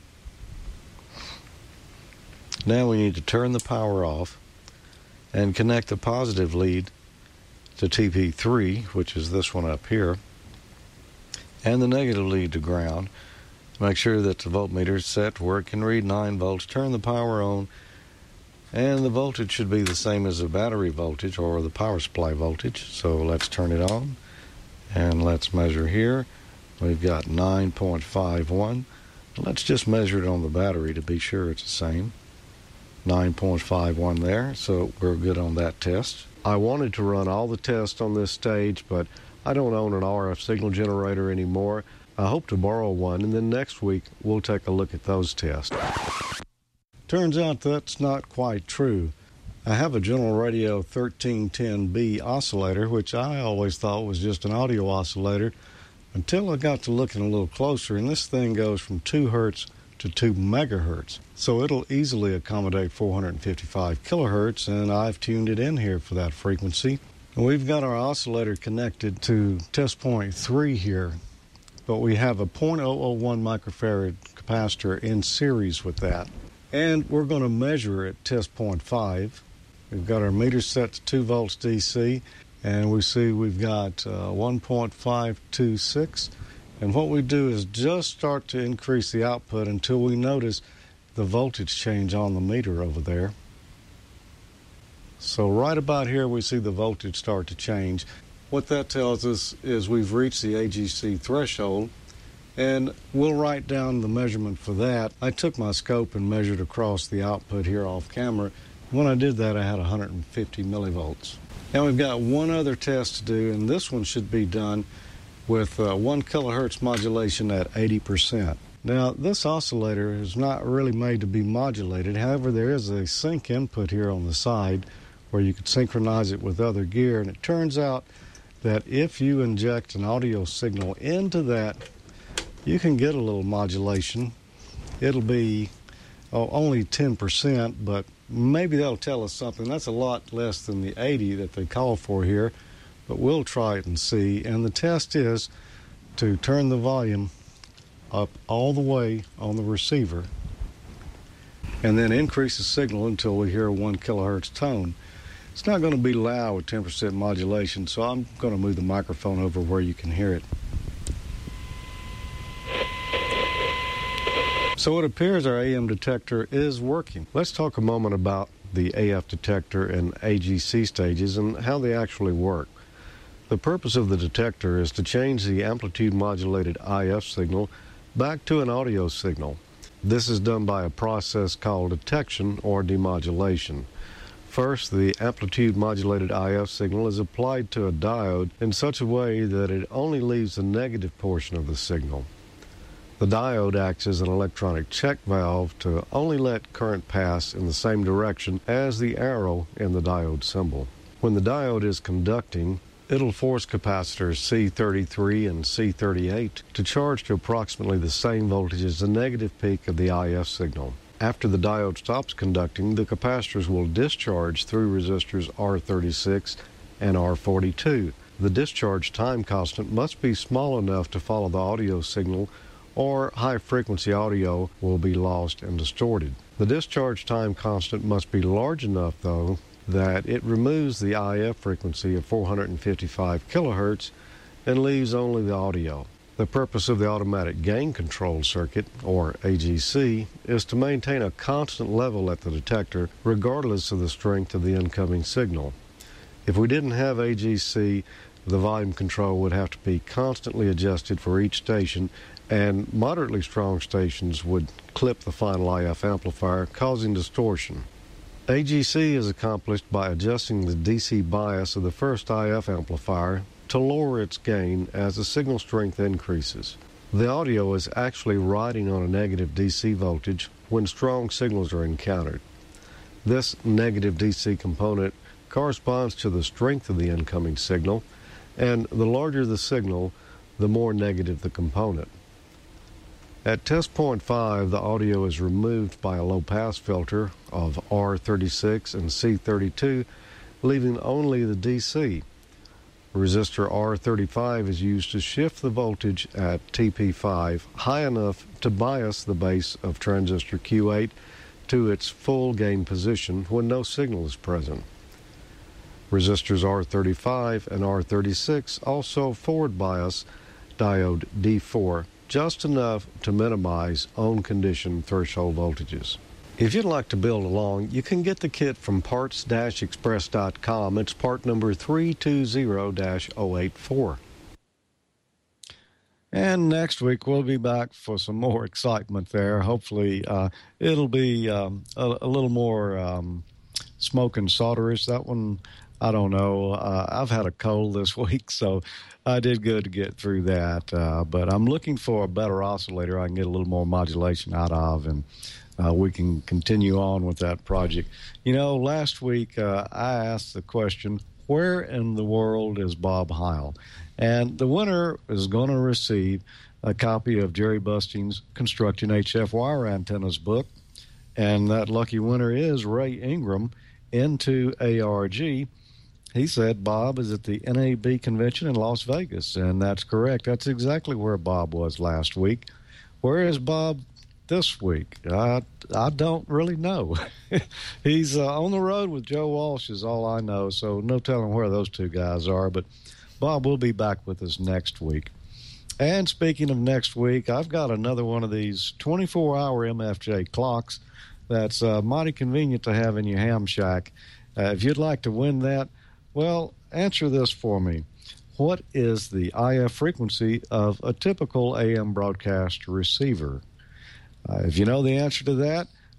Now we need to turn the power off and connect the positive lead to T P three, which is this one up here, and the negative lead to ground. Make sure that the voltmeter is set to where it can read nine volts. Turn the power on, and the voltage should be the same as the battery voltage or the power supply voltage. So let's turn it on, and let's measure here. We've got nine point five one. Let's just measure it on the battery to be sure it's the same. nine point five one there, so we're good on that test. I wanted to run all the tests on this stage, but I don't own an R F signal generator anymore. I hope to borrow one, and then next week we'll take a look at those tests. Turns out that's not quite true. I have a General Radio thirteen ten B oscillator, which I always thought was just an audio oscillator, until I got to looking a little closer, and this thing goes from two hertz to two megahertz. So it'll easily accommodate four hundred fifty-five kilohertz, and I've tuned it in here for that frequency. And we've got our oscillator connected to test point three here, but we have a zero point zero zero one microfarad capacitor in series with that. And we're going to measure at test point five. We've got our meter set to two volts D C, and we see we've got uh, one point five two six. And what we do is just start to increase the output until we notice the voltage change on the meter over there. So right about here we see the voltage start to change. What that tells us is we've reached the A G C threshold, and we'll write down the measurement for that. I took my scope and measured across the output here off camera. When I did that, I had one hundred fifty millivolts. Now we've got one other test to do, and this one should be done with uh, one kilohertz modulation at eighty percent. Now, this oscillator is not really made to be modulated. However, there is a sync input here on the side where you could synchronize it with other gear, and it turns out that if you inject an audio signal into that, you can get a little modulation. It'll be oh, only ten percent, but maybe that'll tell us something. That's a lot less than the eighty that they call for here, but we'll try it and see. And the test is to turn the volume up all the way on the receiver and then increase the signal until we hear a one kilohertz tone. It's not going to be loud with ten percent modulation, so I'm going to move the microphone over where you can hear it. So it appears our A M detector is working. Let's talk a moment about the A F detector and A G C stages and how they actually work. The purpose of the detector is to change the amplitude modulated I F signal back to an audio signal. This is done by a process called detection or demodulation. First, the amplitude modulated I F signal is applied to a diode in such a way that it only leaves the negative portion of the signal. The diode acts as an electronic check valve to only let current pass in the same direction as the arrow in the diode symbol. When the diode is conducting, it'll force capacitors C thirty-three and C thirty-eight to charge to approximately the same voltage as the negative peak of the I F signal. After the diode stops conducting, the capacitors will discharge through resistors R thirty-six and R forty-two. The discharge time constant must be small enough to follow the audio signal, or high-frequency audio will be lost and distorted. The discharge time constant must be large enough, though, that it removes the I F frequency of four hundred fifty-five kilohertz and leaves only the audio. The purpose of the automatic gain control circuit, or A G C, is to maintain a constant level at the detector regardless of the strength of the incoming signal. If we didn't have A G C, the volume control would have to be constantly adjusted for each station, and moderately strong stations would clip the final I F amplifier, causing distortion. A G C is accomplished by adjusting the D C bias of the first I F amplifier to lower its gain as the signal strength increases. The audio is actually riding on a negative D C voltage when strong signals are encountered. This negative D C component corresponds to the strength of the incoming signal, and the larger the signal, the more negative the component. At test point five, the audio is removed by a low-pass filter of R thirty-six and C thirty-two, leaving only the D C. Resistor R thirty-five is used to shift the voltage at T P five high enough to bias the base of transistor Q eight to its full gain position when no signal is present. Resistors R thirty-five and R thirty-six also forward bias diode D four, just enough to minimize on-condition threshold voltages. If you'd like to build along, you can get the kit from parts dash express dot com. It's part number three two zero dash zero eight four. And next week, we'll be back for some more excitement there. Hopefully, uh, it'll be um, a, a little more um, smoke and solderish. That one, I don't know. Uh, I've had a cold this week, so I did good to get through that. Uh, but I'm looking for a better oscillator I can get a little more modulation out of, and uh, we can continue on with that project. You know, last week uh, I asked the question, where in the world is Bob Heil? And the winner is going to receive a copy of Jerry Busting's Constructing H F Wire Antennas book. And that lucky winner is Ray Ingram into A R G. He said Bob is at the N A B convention in Las Vegas, and that's correct. That's exactly where Bob was last week. Where is Bob this week? I, I don't really know. He's uh, on the road with Joe Walsh is all I know, so no telling where those two guys are, but Bob will be back with us next week. And speaking of next week, I've got another one of these twenty-four hour M F J clocks that's uh, mighty convenient to have in your ham shack. Uh, if you'd like to win that, well, answer this for me. What is the I F frequency of a typical A M broadcast receiver? Uh, if you know the answer to that,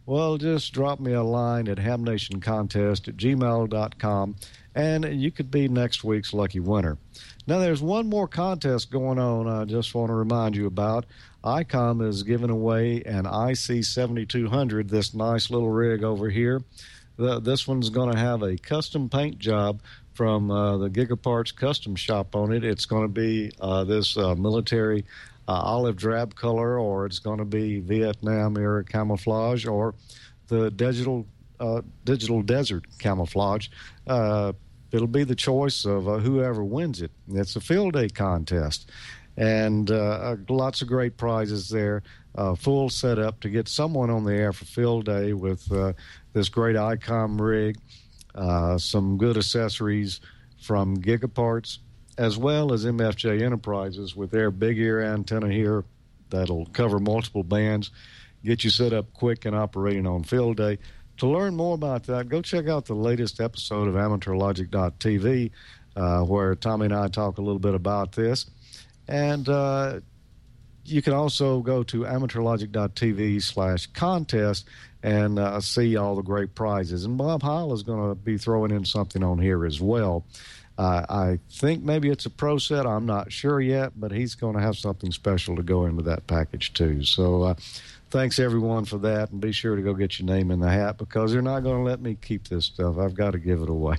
well, just drop me a line at ham nation contest at gmail dot com, and you could be next week's lucky winner. Now, there's one more contest going on I just want to remind you about. I COM is giving away an I C seventy-two hundred, this nice little rig over here. The, this one's going to have a custom paint job from uh, the Gigaparts Custom Shop on it. It's going to be uh, this uh, military uh, olive drab color, or it's going to be Vietnam-era camouflage, or the digital uh, digital desert camouflage. Uh, it'll be the choice of uh, whoever wins it. It's a field day contest, and uh, lots of great prizes there. Uh, full setup to get someone on the air for field day with uh, this great I COM rig, uh, some good accessories from Gigaparts, as well as M F J Enterprises with their big ear antenna here that'll cover multiple bands, get you set up quick and operating on field day. To learn more about that, go check out the latest episode of amateur logic dot t v, uh, where Tommy and I talk a little bit about this. And uh, you can also go to amateur logic dot t v slash contest and uh, see all the great prizes. And Bob Heil is going to be throwing in something on here as well. Uh, I think maybe it's a pro set. I'm not sure yet, but he's going to have something special to go in with that package too. So uh, thanks, everyone, for that. And be sure to go get your name in the hat, because they're not going to let me keep this stuff. I've got to give it away.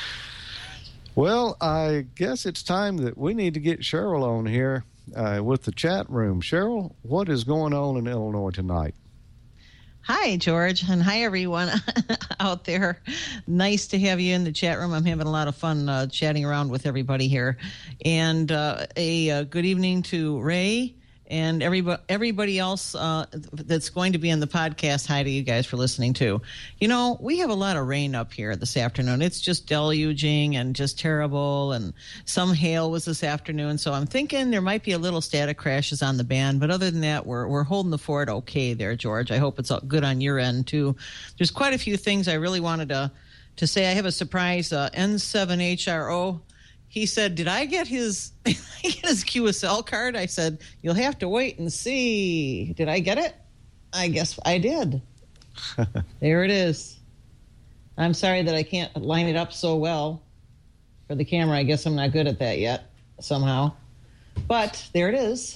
Well, I guess it's time that we need to get Cheryl on here uh, with the chat room. Cheryl, what is going on in Illinois tonight? Hi, George, and hi, everyone out there. Nice to have you in the chat room. I'm having a lot of fun uh, chatting around with everybody here. And uh, a uh, good evening to Ray and everybody, everybody else uh, that's going to be on the podcast. Hi to you guys for listening, too. You know, we have a lot of rain up here this afternoon. It's just deluging and just terrible, and some hail was this afternoon. So I'm thinking there might be a little static crashes on the band. But other than that, we're we're holding the fort okay there, George. I hope it's all good on your end, too. There's quite a few things I really wanted to, to say. I have a surprise. Uh, N seven H R O. He said, did I get his did I get his Q S L card? I said, you'll have to wait and see. Did I get it? I guess I did. There it is. I'm sorry that I can't line it up so well for the camera. I guess I'm not good at that yet somehow. But there it is.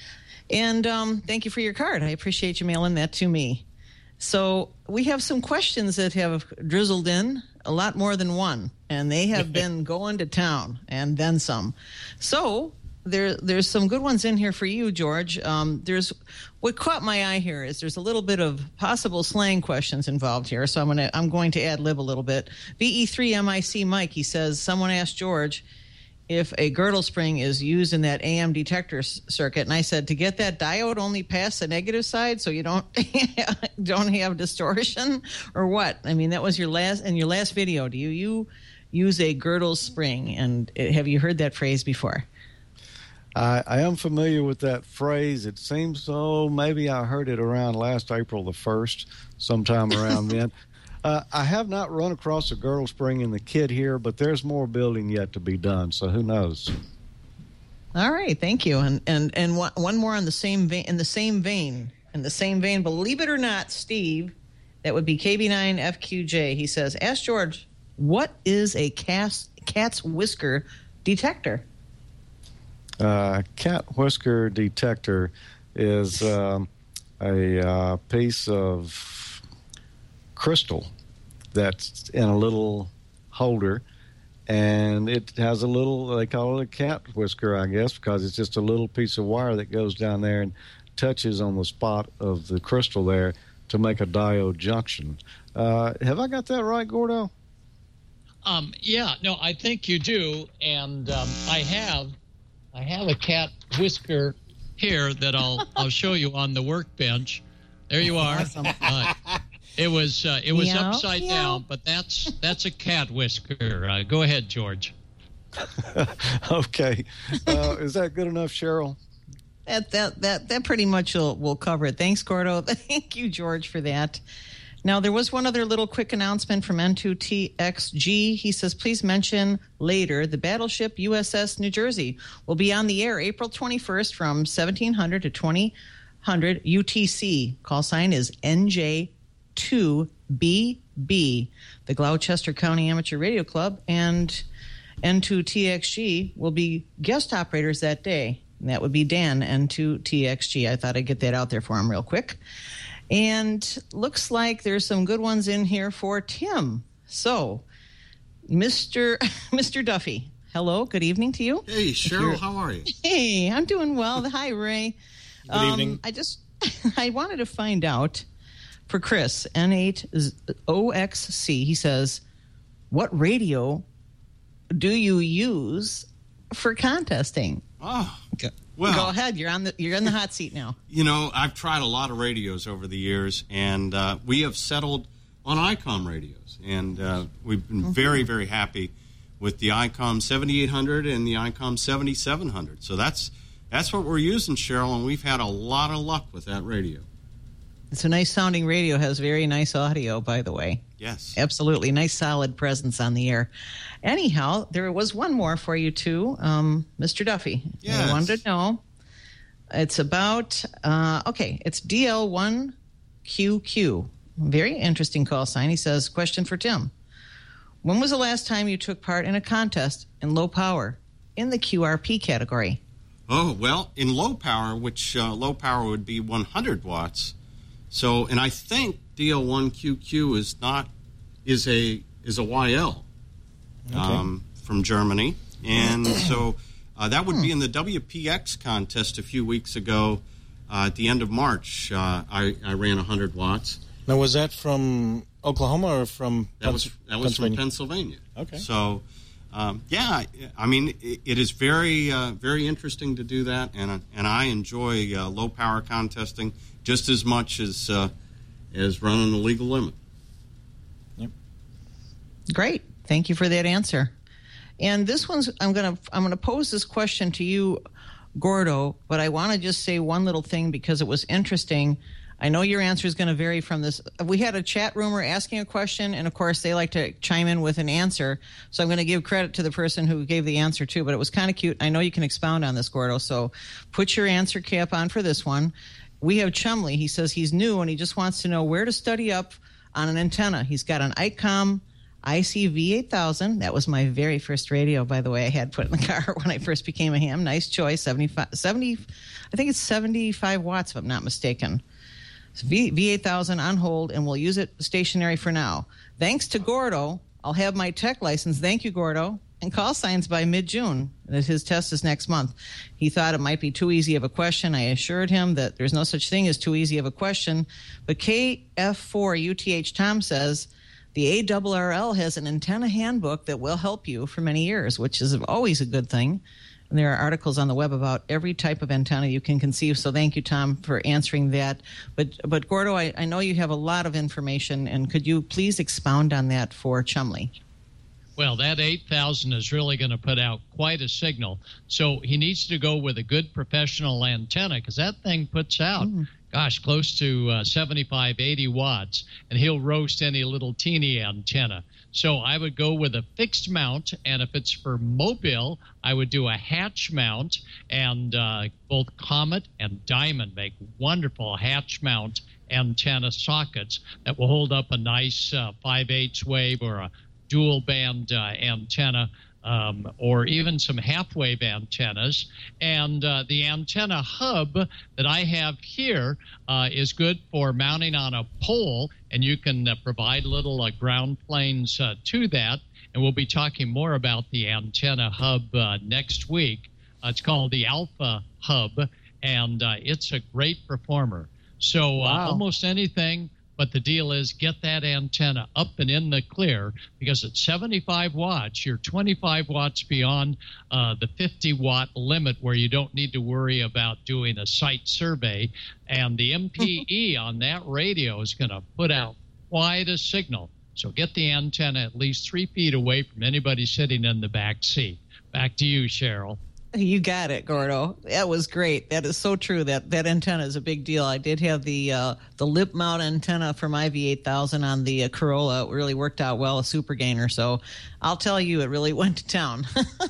And um, thank you for your card. I appreciate you mailing that to me. So we have some questions that have drizzled in, a lot more than one, and they have been going to town and then some. So there, there's some good ones in here for you, George. Um, there's what caught my eye here is there's a little bit of possible slang questions involved here, so I'm gonna I'm going to ad lib a little bit. B E three M I C Mike, he says, someone asked George if a girdle spring is used in that A M detector s- circuit, and I said to get that diode only past the negative side so you don't don't have distortion, or what? I mean, that was your last in your last video. Do you you use a girdle spring, and uh, have you heard that phrase before? I, I am familiar with that phrase. It seems so. Maybe I heard it around last April the first, sometime around then. Uh, I have not run across a girdle spring in the kit here, but there's more building yet to be done, so who knows? All right, thank you. And and and one, one more on the same vein, in the same vein, in the same vein. Believe it or not, Steve, that would be K B nine F Q J. He says, "Ask George, what is a cat's cat's whisker detector?" Uh, cat whisker detector is um, a uh, piece of crystal that's in a little holder, and it has a little, they call it a cat whisker, I guess, because it's just a little piece of wire that goes down there and touches on the spot of the crystal there to make a diode junction. Uh, have I got that right, Gordo? Um, yeah, no, I think you do, and um, I have I have a cat whisker here that I'll I'll show you on the workbench. There you are. Awesome. Uh, It was uh, it was Meow, upside meow. down, but that's that's a cat whisker. Uh, go ahead, George. Okay. Uh, is that good enough, Cheryl? That that that that pretty much will, will cover it. Thanks, Gordo. Thank you, George, for that. Now, there was one other little quick announcement from N two T X G. He says, please mention later the battleship U S S New Jersey will be on the air April twenty-first from seventeen hundred to twenty hundred U T C. Call sign is N J two B B, the Gloucester County Amateur Radio Club, and N two T X G will be guest operators that day. And that would be Dan, N two T X G. I thought I'd get that out there for him real quick. And looks like there's some good ones in here for Tim. So, Mister Mister Duffy, hello, good evening to you. Hey, Cheryl, how are you? Hey, I'm doing well. Hi, Ray. Good um, evening. I just, I wanted to find out for Chris, N eight O X C, he says, what radio do you use for contesting? Oh, go, well, go ahead. You're on the you're in the hot seat now. You know, I've tried a lot of radios over the years, and uh, we have settled on I COM radios, and uh, we've been mm-hmm. very, very happy with the I COM seventy-eight hundred and the I COM seventy-seven hundred. So that's that's what we're using, Cheryl, and we've had a lot of luck with that radio. It's a nice sounding radio, has very nice audio, by the way. Yes. Absolutely. Nice solid presence on the air. Anyhow, there was one more for you, too, um, Mister Duffy. Yes. I wanted to know. It's about, uh, okay, it's D L one Q Q. Very interesting call sign. He says, question for Tim. When was the last time you took part in a contest in low power in the Q R P category? Oh, well, in low power, which uh, low power would be one hundred watts. So, and I think D L one Q Q is not, is a, is a Y L okay. um, from Germany. And so uh, that would be in the W P X contest a few weeks ago. Uh, at the end of March, uh, I, I ran one hundred watts. Now, was that from Oklahoma or from that was that was from Pennsylvania? Okay. So, um, yeah, I mean, it, it is very uh, very interesting to do that, and and I enjoy uh, low power contesting just as much as uh, as running the legal limit. Yep. Great, thank you for that answer. And this one's I'm gonna I'm gonna pose this question to you, Gordo, but I want to just say one little thing because it was interesting. I know your answer is going to vary from this. We had a chat roomer asking a question, and of course they like to chime in with an answer. So I'm going to give credit to the person who gave the answer too, but it was kind of cute. I know you can expound on this, Gordo, so put your answer cap on for this one. We have Chumley. He says he's new and he just wants to know where to study up on an antenna. He's got an I COM I C V eight thousand. That was my very first radio, by the way, I had put in the car when I first became a ham. Nice choice. seventy-five, seventy, I think it's seventy-five watts, if I'm not mistaken. V, V8000 on hold, and we'll use it stationary for now. Thanks to Gordo, I'll have my tech license. Thank you, Gordo. And call signs by mid-June. His test is next month. He thought it might be too easy of a question. I assured him that there's no such thing as too easy of a question. But K F four U T H Tom says the A R R L has an antenna handbook that will help you for many years, which is always a good thing. And there are articles on the web about every type of antenna you can conceive. So thank you, Tom, for answering that. But, but Gordo, I, I know you have a lot of information, and could you please expound on that for Chumley? Well, that eight thousand is really going to put out quite a signal. So he needs to go with a good professional antenna because that thing puts out, mm. gosh, close to uh, seventy-five, eighty watts, and he'll roast any little teeny antenna. So I would go with a fixed mount, and if it's for mobile, I would do a hatch mount, and uh, both Comet and Diamond make wonderful hatch mount antenna sockets that will hold up a nice uh, five eighths wave or a dual band uh, antenna, um, or even some half-wave antennas. And uh, the antenna hub that I have here uh, is good for mounting on a pole, and you can uh, provide little uh, ground planes uh, to that. And we'll be talking more about the antenna hub uh, next week. Uh, it's called the Alpha Hub, and uh, it's a great performer. So uh, wow. almost anything. But the deal is get that antenna up and in the clear because at seventy-five watts, you're twenty-five watts beyond uh, the fifty watt limit where you don't need to worry about doing a site survey. And the M P E on that radio is going to put out quite a signal. So get the antenna at least three feet away from anybody sitting in the back seat. Back to you, Cheryl. You got it, Gordo. That was great. That is so true. That that antenna is a big deal. I did have the uh, the lip mount antenna for my V eight thousand on the uh, Corolla. It really worked out well, a super gainer. So I'll tell you, it really went to town.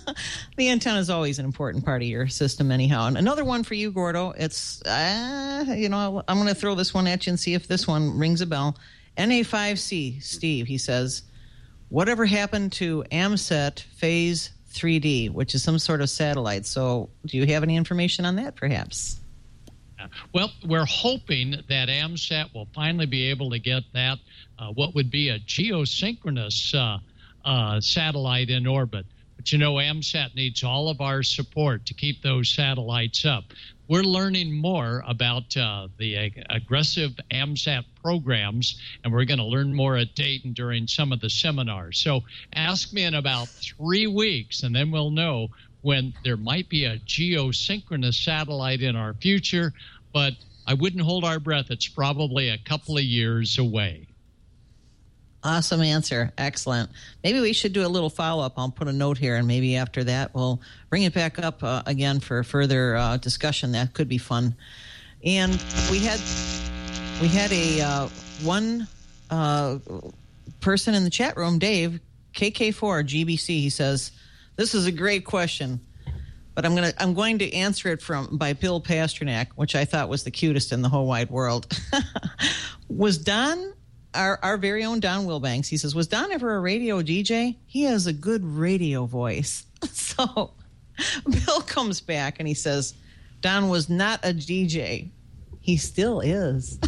The antenna is always an important part of your system anyhow. And another one for you, Gordo. It's, uh, you know, I'm going to throw this one at you and see if this one rings a bell. N A five C, Steve, he says, whatever happened to AMSAT Phase three D, which is some sort of satellite? So do you have any information on that, perhaps? Well, we're hoping that AMSAT will finally be able to get that, uh, what would be a geosynchronous uh, uh, satellite in orbit. But, you know, AMSAT needs all of our support to keep those satellites up. We're learning more about uh, the ag- aggressive AMSAT programs, and we're going to learn more at Dayton during some of the seminars. So ask me in about three weeks, and then we'll know when there might be a geosynchronous satellite in our future, but I wouldn't hold our breath. It's probably a couple of years away. Awesome answer. Excellent. Maybe we should do a little follow-up. I'll put a note here, and maybe after that we'll bring it back up uh, again for further uh, discussion. That could be fun. And we had we had a uh, one uh, person in the chat room, Dave, K K four G B C. He says, "This is a great question, but I'm gonna I'm going to answer it from by Bill Pasternak, which I thought was the cutest in the whole wide world." Was Don? Our our very own Don Wilbanks, he says, was Don ever a radio D J? He has a good radio voice. So Bill comes back and he says, Don was not a D J. He still is.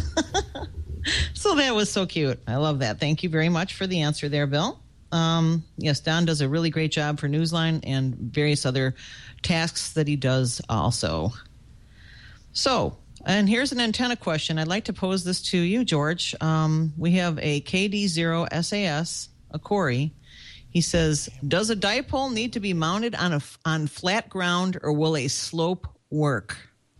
So that was so cute. I love that. Thank you very much for the answer there, Bill. Um, yes, Don does a really great job for Newsline and various other tasks that he does also. So, and here's an antenna question. I'd like to pose this to you, George. Um, we have a K D zero S A S, a Corey. He says, does a dipole need to be mounted on a on flat ground, or will a slope work?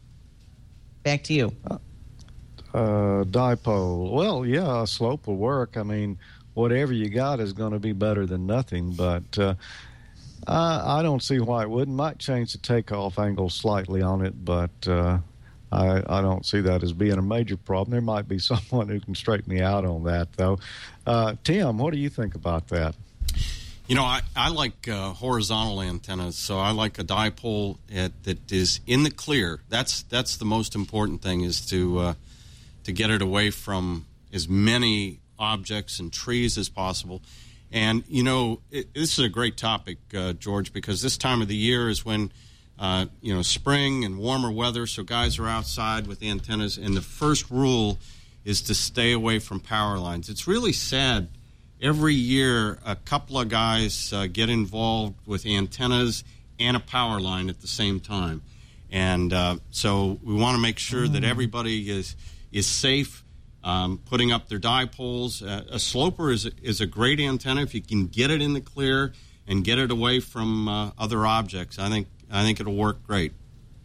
Back to you. Uh, uh, dipole. Well, yeah, a slope will work. I mean, whatever you got is going to be better than nothing, but uh, I, I don't see why it wouldn't. Might change the takeoff angle slightly on it, but... Uh, I, I don't see that as being a major problem. There might be someone who can straighten me out on that, though. Uh, Tim, what do you think about that? You know, I, I like uh, horizontal antennas, so I like a dipole at, that is in the clear. That's that's the most important thing, is to uh, to get it away from as many objects and trees as possible. And, you know, it, this is a great topic, uh, George, because this time of the year is when Uh, you know, spring and warmer weather, so guys are outside with antennas, and the first rule is to stay away from power lines. It's really sad. Every year, a couple of guys uh, get involved with antennas and a power line at the same time. And uh, so we want to make sure that everybody is is safe, um, putting up their dipoles. Uh, a sloper is a, is a great antenna if you can get it in the clear and get it away from uh, other objects. I think I think it'll work great.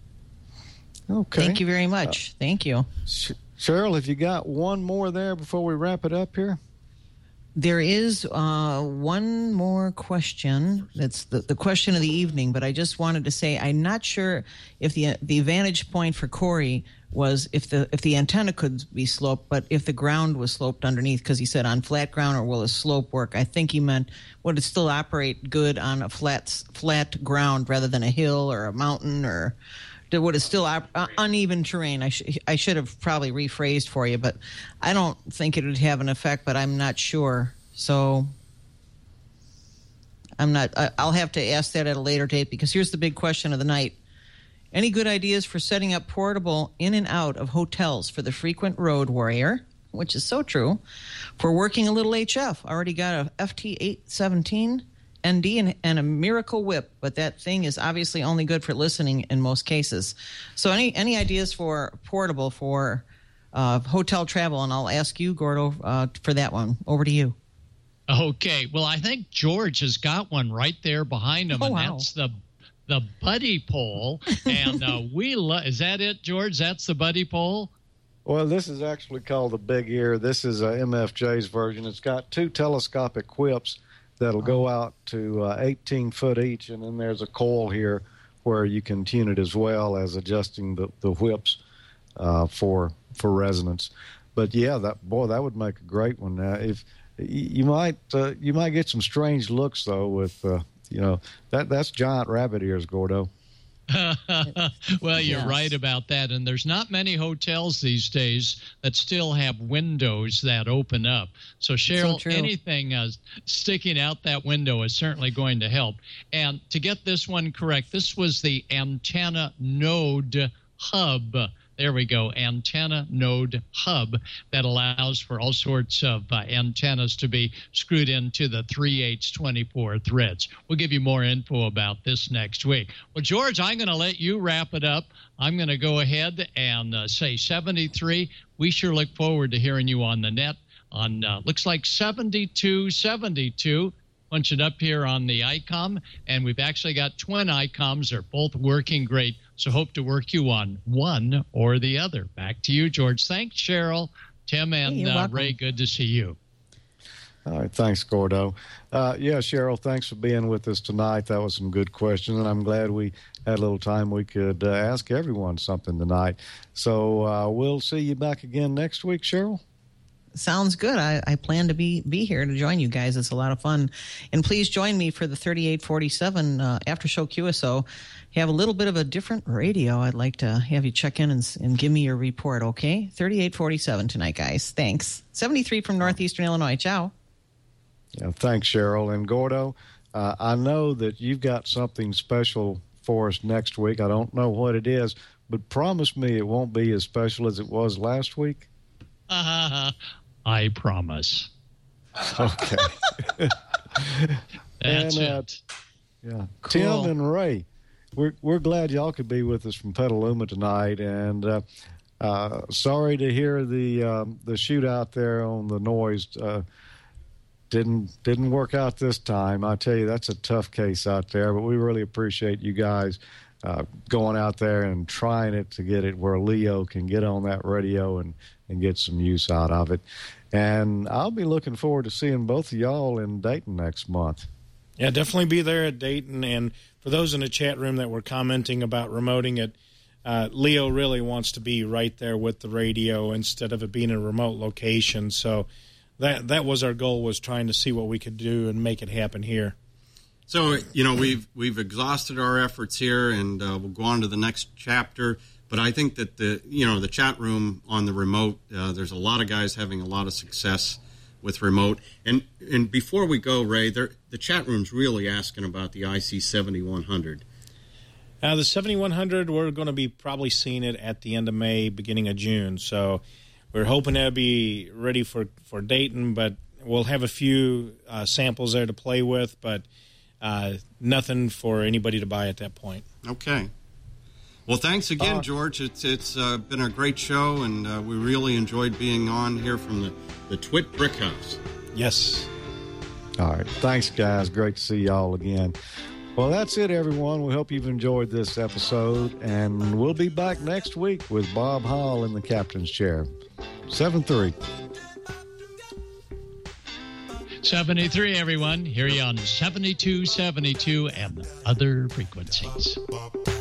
Okay. Thank you very much. Uh, Thank you. Cheryl, have you got one more there before we wrap it up here? There is uh, one more question. That's the, the question of the evening, but I just wanted to say I'm not sure if the the vantage point for Corey was if the if the antenna could be sloped, but if the ground was sloped underneath, because he said on flat ground, or will a slope work? I think he meant would it still operate good on a flat flat ground rather than a hill or a mountain, or would it still op- uh, uneven terrain? I, sh- I should have probably rephrased for you, but I don't think it would have an effect, but I'm not sure. So I'm not. I, I'll have to ask that at a later date, because here's the big question of the night. Any good ideas for setting up portable in and out of hotels for the frequent road warrior, which is so true, for working a little H F? Already got a F T eight seventeen N D and, and a Miracle Whip, but that thing is obviously only good for listening in most cases. So any any ideas for portable for uh, hotel travel? And I'll ask you, Gordo, uh, for that one. Over to you. Okay. Well, I think George has got one right there behind him, oh, and wow. that's the the buddy pole. And uh, we lo- is that it, George? That's the buddy pole? Well, this is actually called the Big Ear. This is a M F J's version. It's got two telescopic whips that'll go out to uh, eighteen foot each, and then there's a coil here where you can tune it as well as adjusting the, the whips uh, for for resonance. But yeah, that boy, that would make a great one. Now, if you might uh, you might get some strange looks though with uh, you know that that's giant rabbit ears, Gordo. Well, you're Yes. right about that. And there's not many hotels these days that still have windows that open up. So, Cheryl, true. anything uh, sticking out that window is certainly going to help. And to get this one correct, this was the antenna node hub. There we go, antenna node hub that allows for all sorts of uh, antennas to be screwed into the three eighths twenty-four threads. We'll give you more info about this next week. Well, George, I'm going to let you wrap it up. I'm going to go ahead and uh, say seventy-three. We sure look forward to hearing you on the net on, uh, looks like seventy-two seventy-two. Punch it up here on the I COM, and we've actually got twin I COMs. They're both working great, so hope to work you on one or the other. Back to you, George. Thanks, Cheryl, Tim, and Hey, you're uh, welcome. Ray. Good to see you. All right, thanks, Gordo. Uh, yeah, Cheryl, thanks for being with us tonight. That was some good questions, and I'm glad we had a little time we could uh, ask everyone something tonight. So uh, we'll see you back again next week, Cheryl. Sounds good. I, I plan to be be here to join you guys. It's a lot of fun. And please join me for the thirty-eight forty-seven uh, After Show Q S O. Have a little bit of a different radio. I'd like to have you check in and, and give me your report, okay? thirty-eight forty-seven tonight, guys. Thanks. seventy-three from Northeastern Illinois. Ciao. Yeah, thanks, Cheryl. And Gordo, uh, I know that you've got something special for us next week. I don't know what it is, but promise me it won't be as special as it was last week. Uh, I promise. Okay. That's and, uh, it. Yeah. Cool. Tim and Ray, we're we're glad y'all could be with us from Petaluma tonight, and uh, uh, sorry to hear the um, the shootout there on the noise. Uh, didn't didn't work out this time. I tell you, that's a tough case out there, but we really appreciate you guys uh, going out there and trying it to get it where Leo can get on that radio and, and get some use out of it. And I'll be looking forward to seeing both of y'all in Dayton next month. Yeah, definitely be there at Dayton. And for those in the chat room that were commenting about remoting it, uh, Leo really wants to be right there with the radio instead of it being a remote location. So that that was our goal, was trying to see what we could do and make it happen here. So, you know, we've we've exhausted our efforts here, and uh, we'll go on to the next chapter. But I think that the you know the chat room on the remote, uh, there's a lot of guys having a lot of success with remote. And and before we go, Ray, the chat room's really asking about the I C seventy-one hundred. Uh, the seventy-one hundred, we're going to be probably seeing it at the end of May, beginning of June. So we're hoping to be ready for, for Dayton, but we'll have a few uh, samples there to play with, but uh, nothing for anybody to buy at that point. Okay. Well, thanks again, Uh, George. It's it's uh, been a great show, and uh, we really enjoyed being on here from the, the Twit Brick House. Yes. All right. Thanks, guys. Great to see y'all again. Well, that's it, everyone. We hope you've enjoyed this episode, and we'll be back next week with Bob Hall in the captain's chair. seven three. seventy-three, everyone. Here you on seventy-two seventy-two and other frequencies.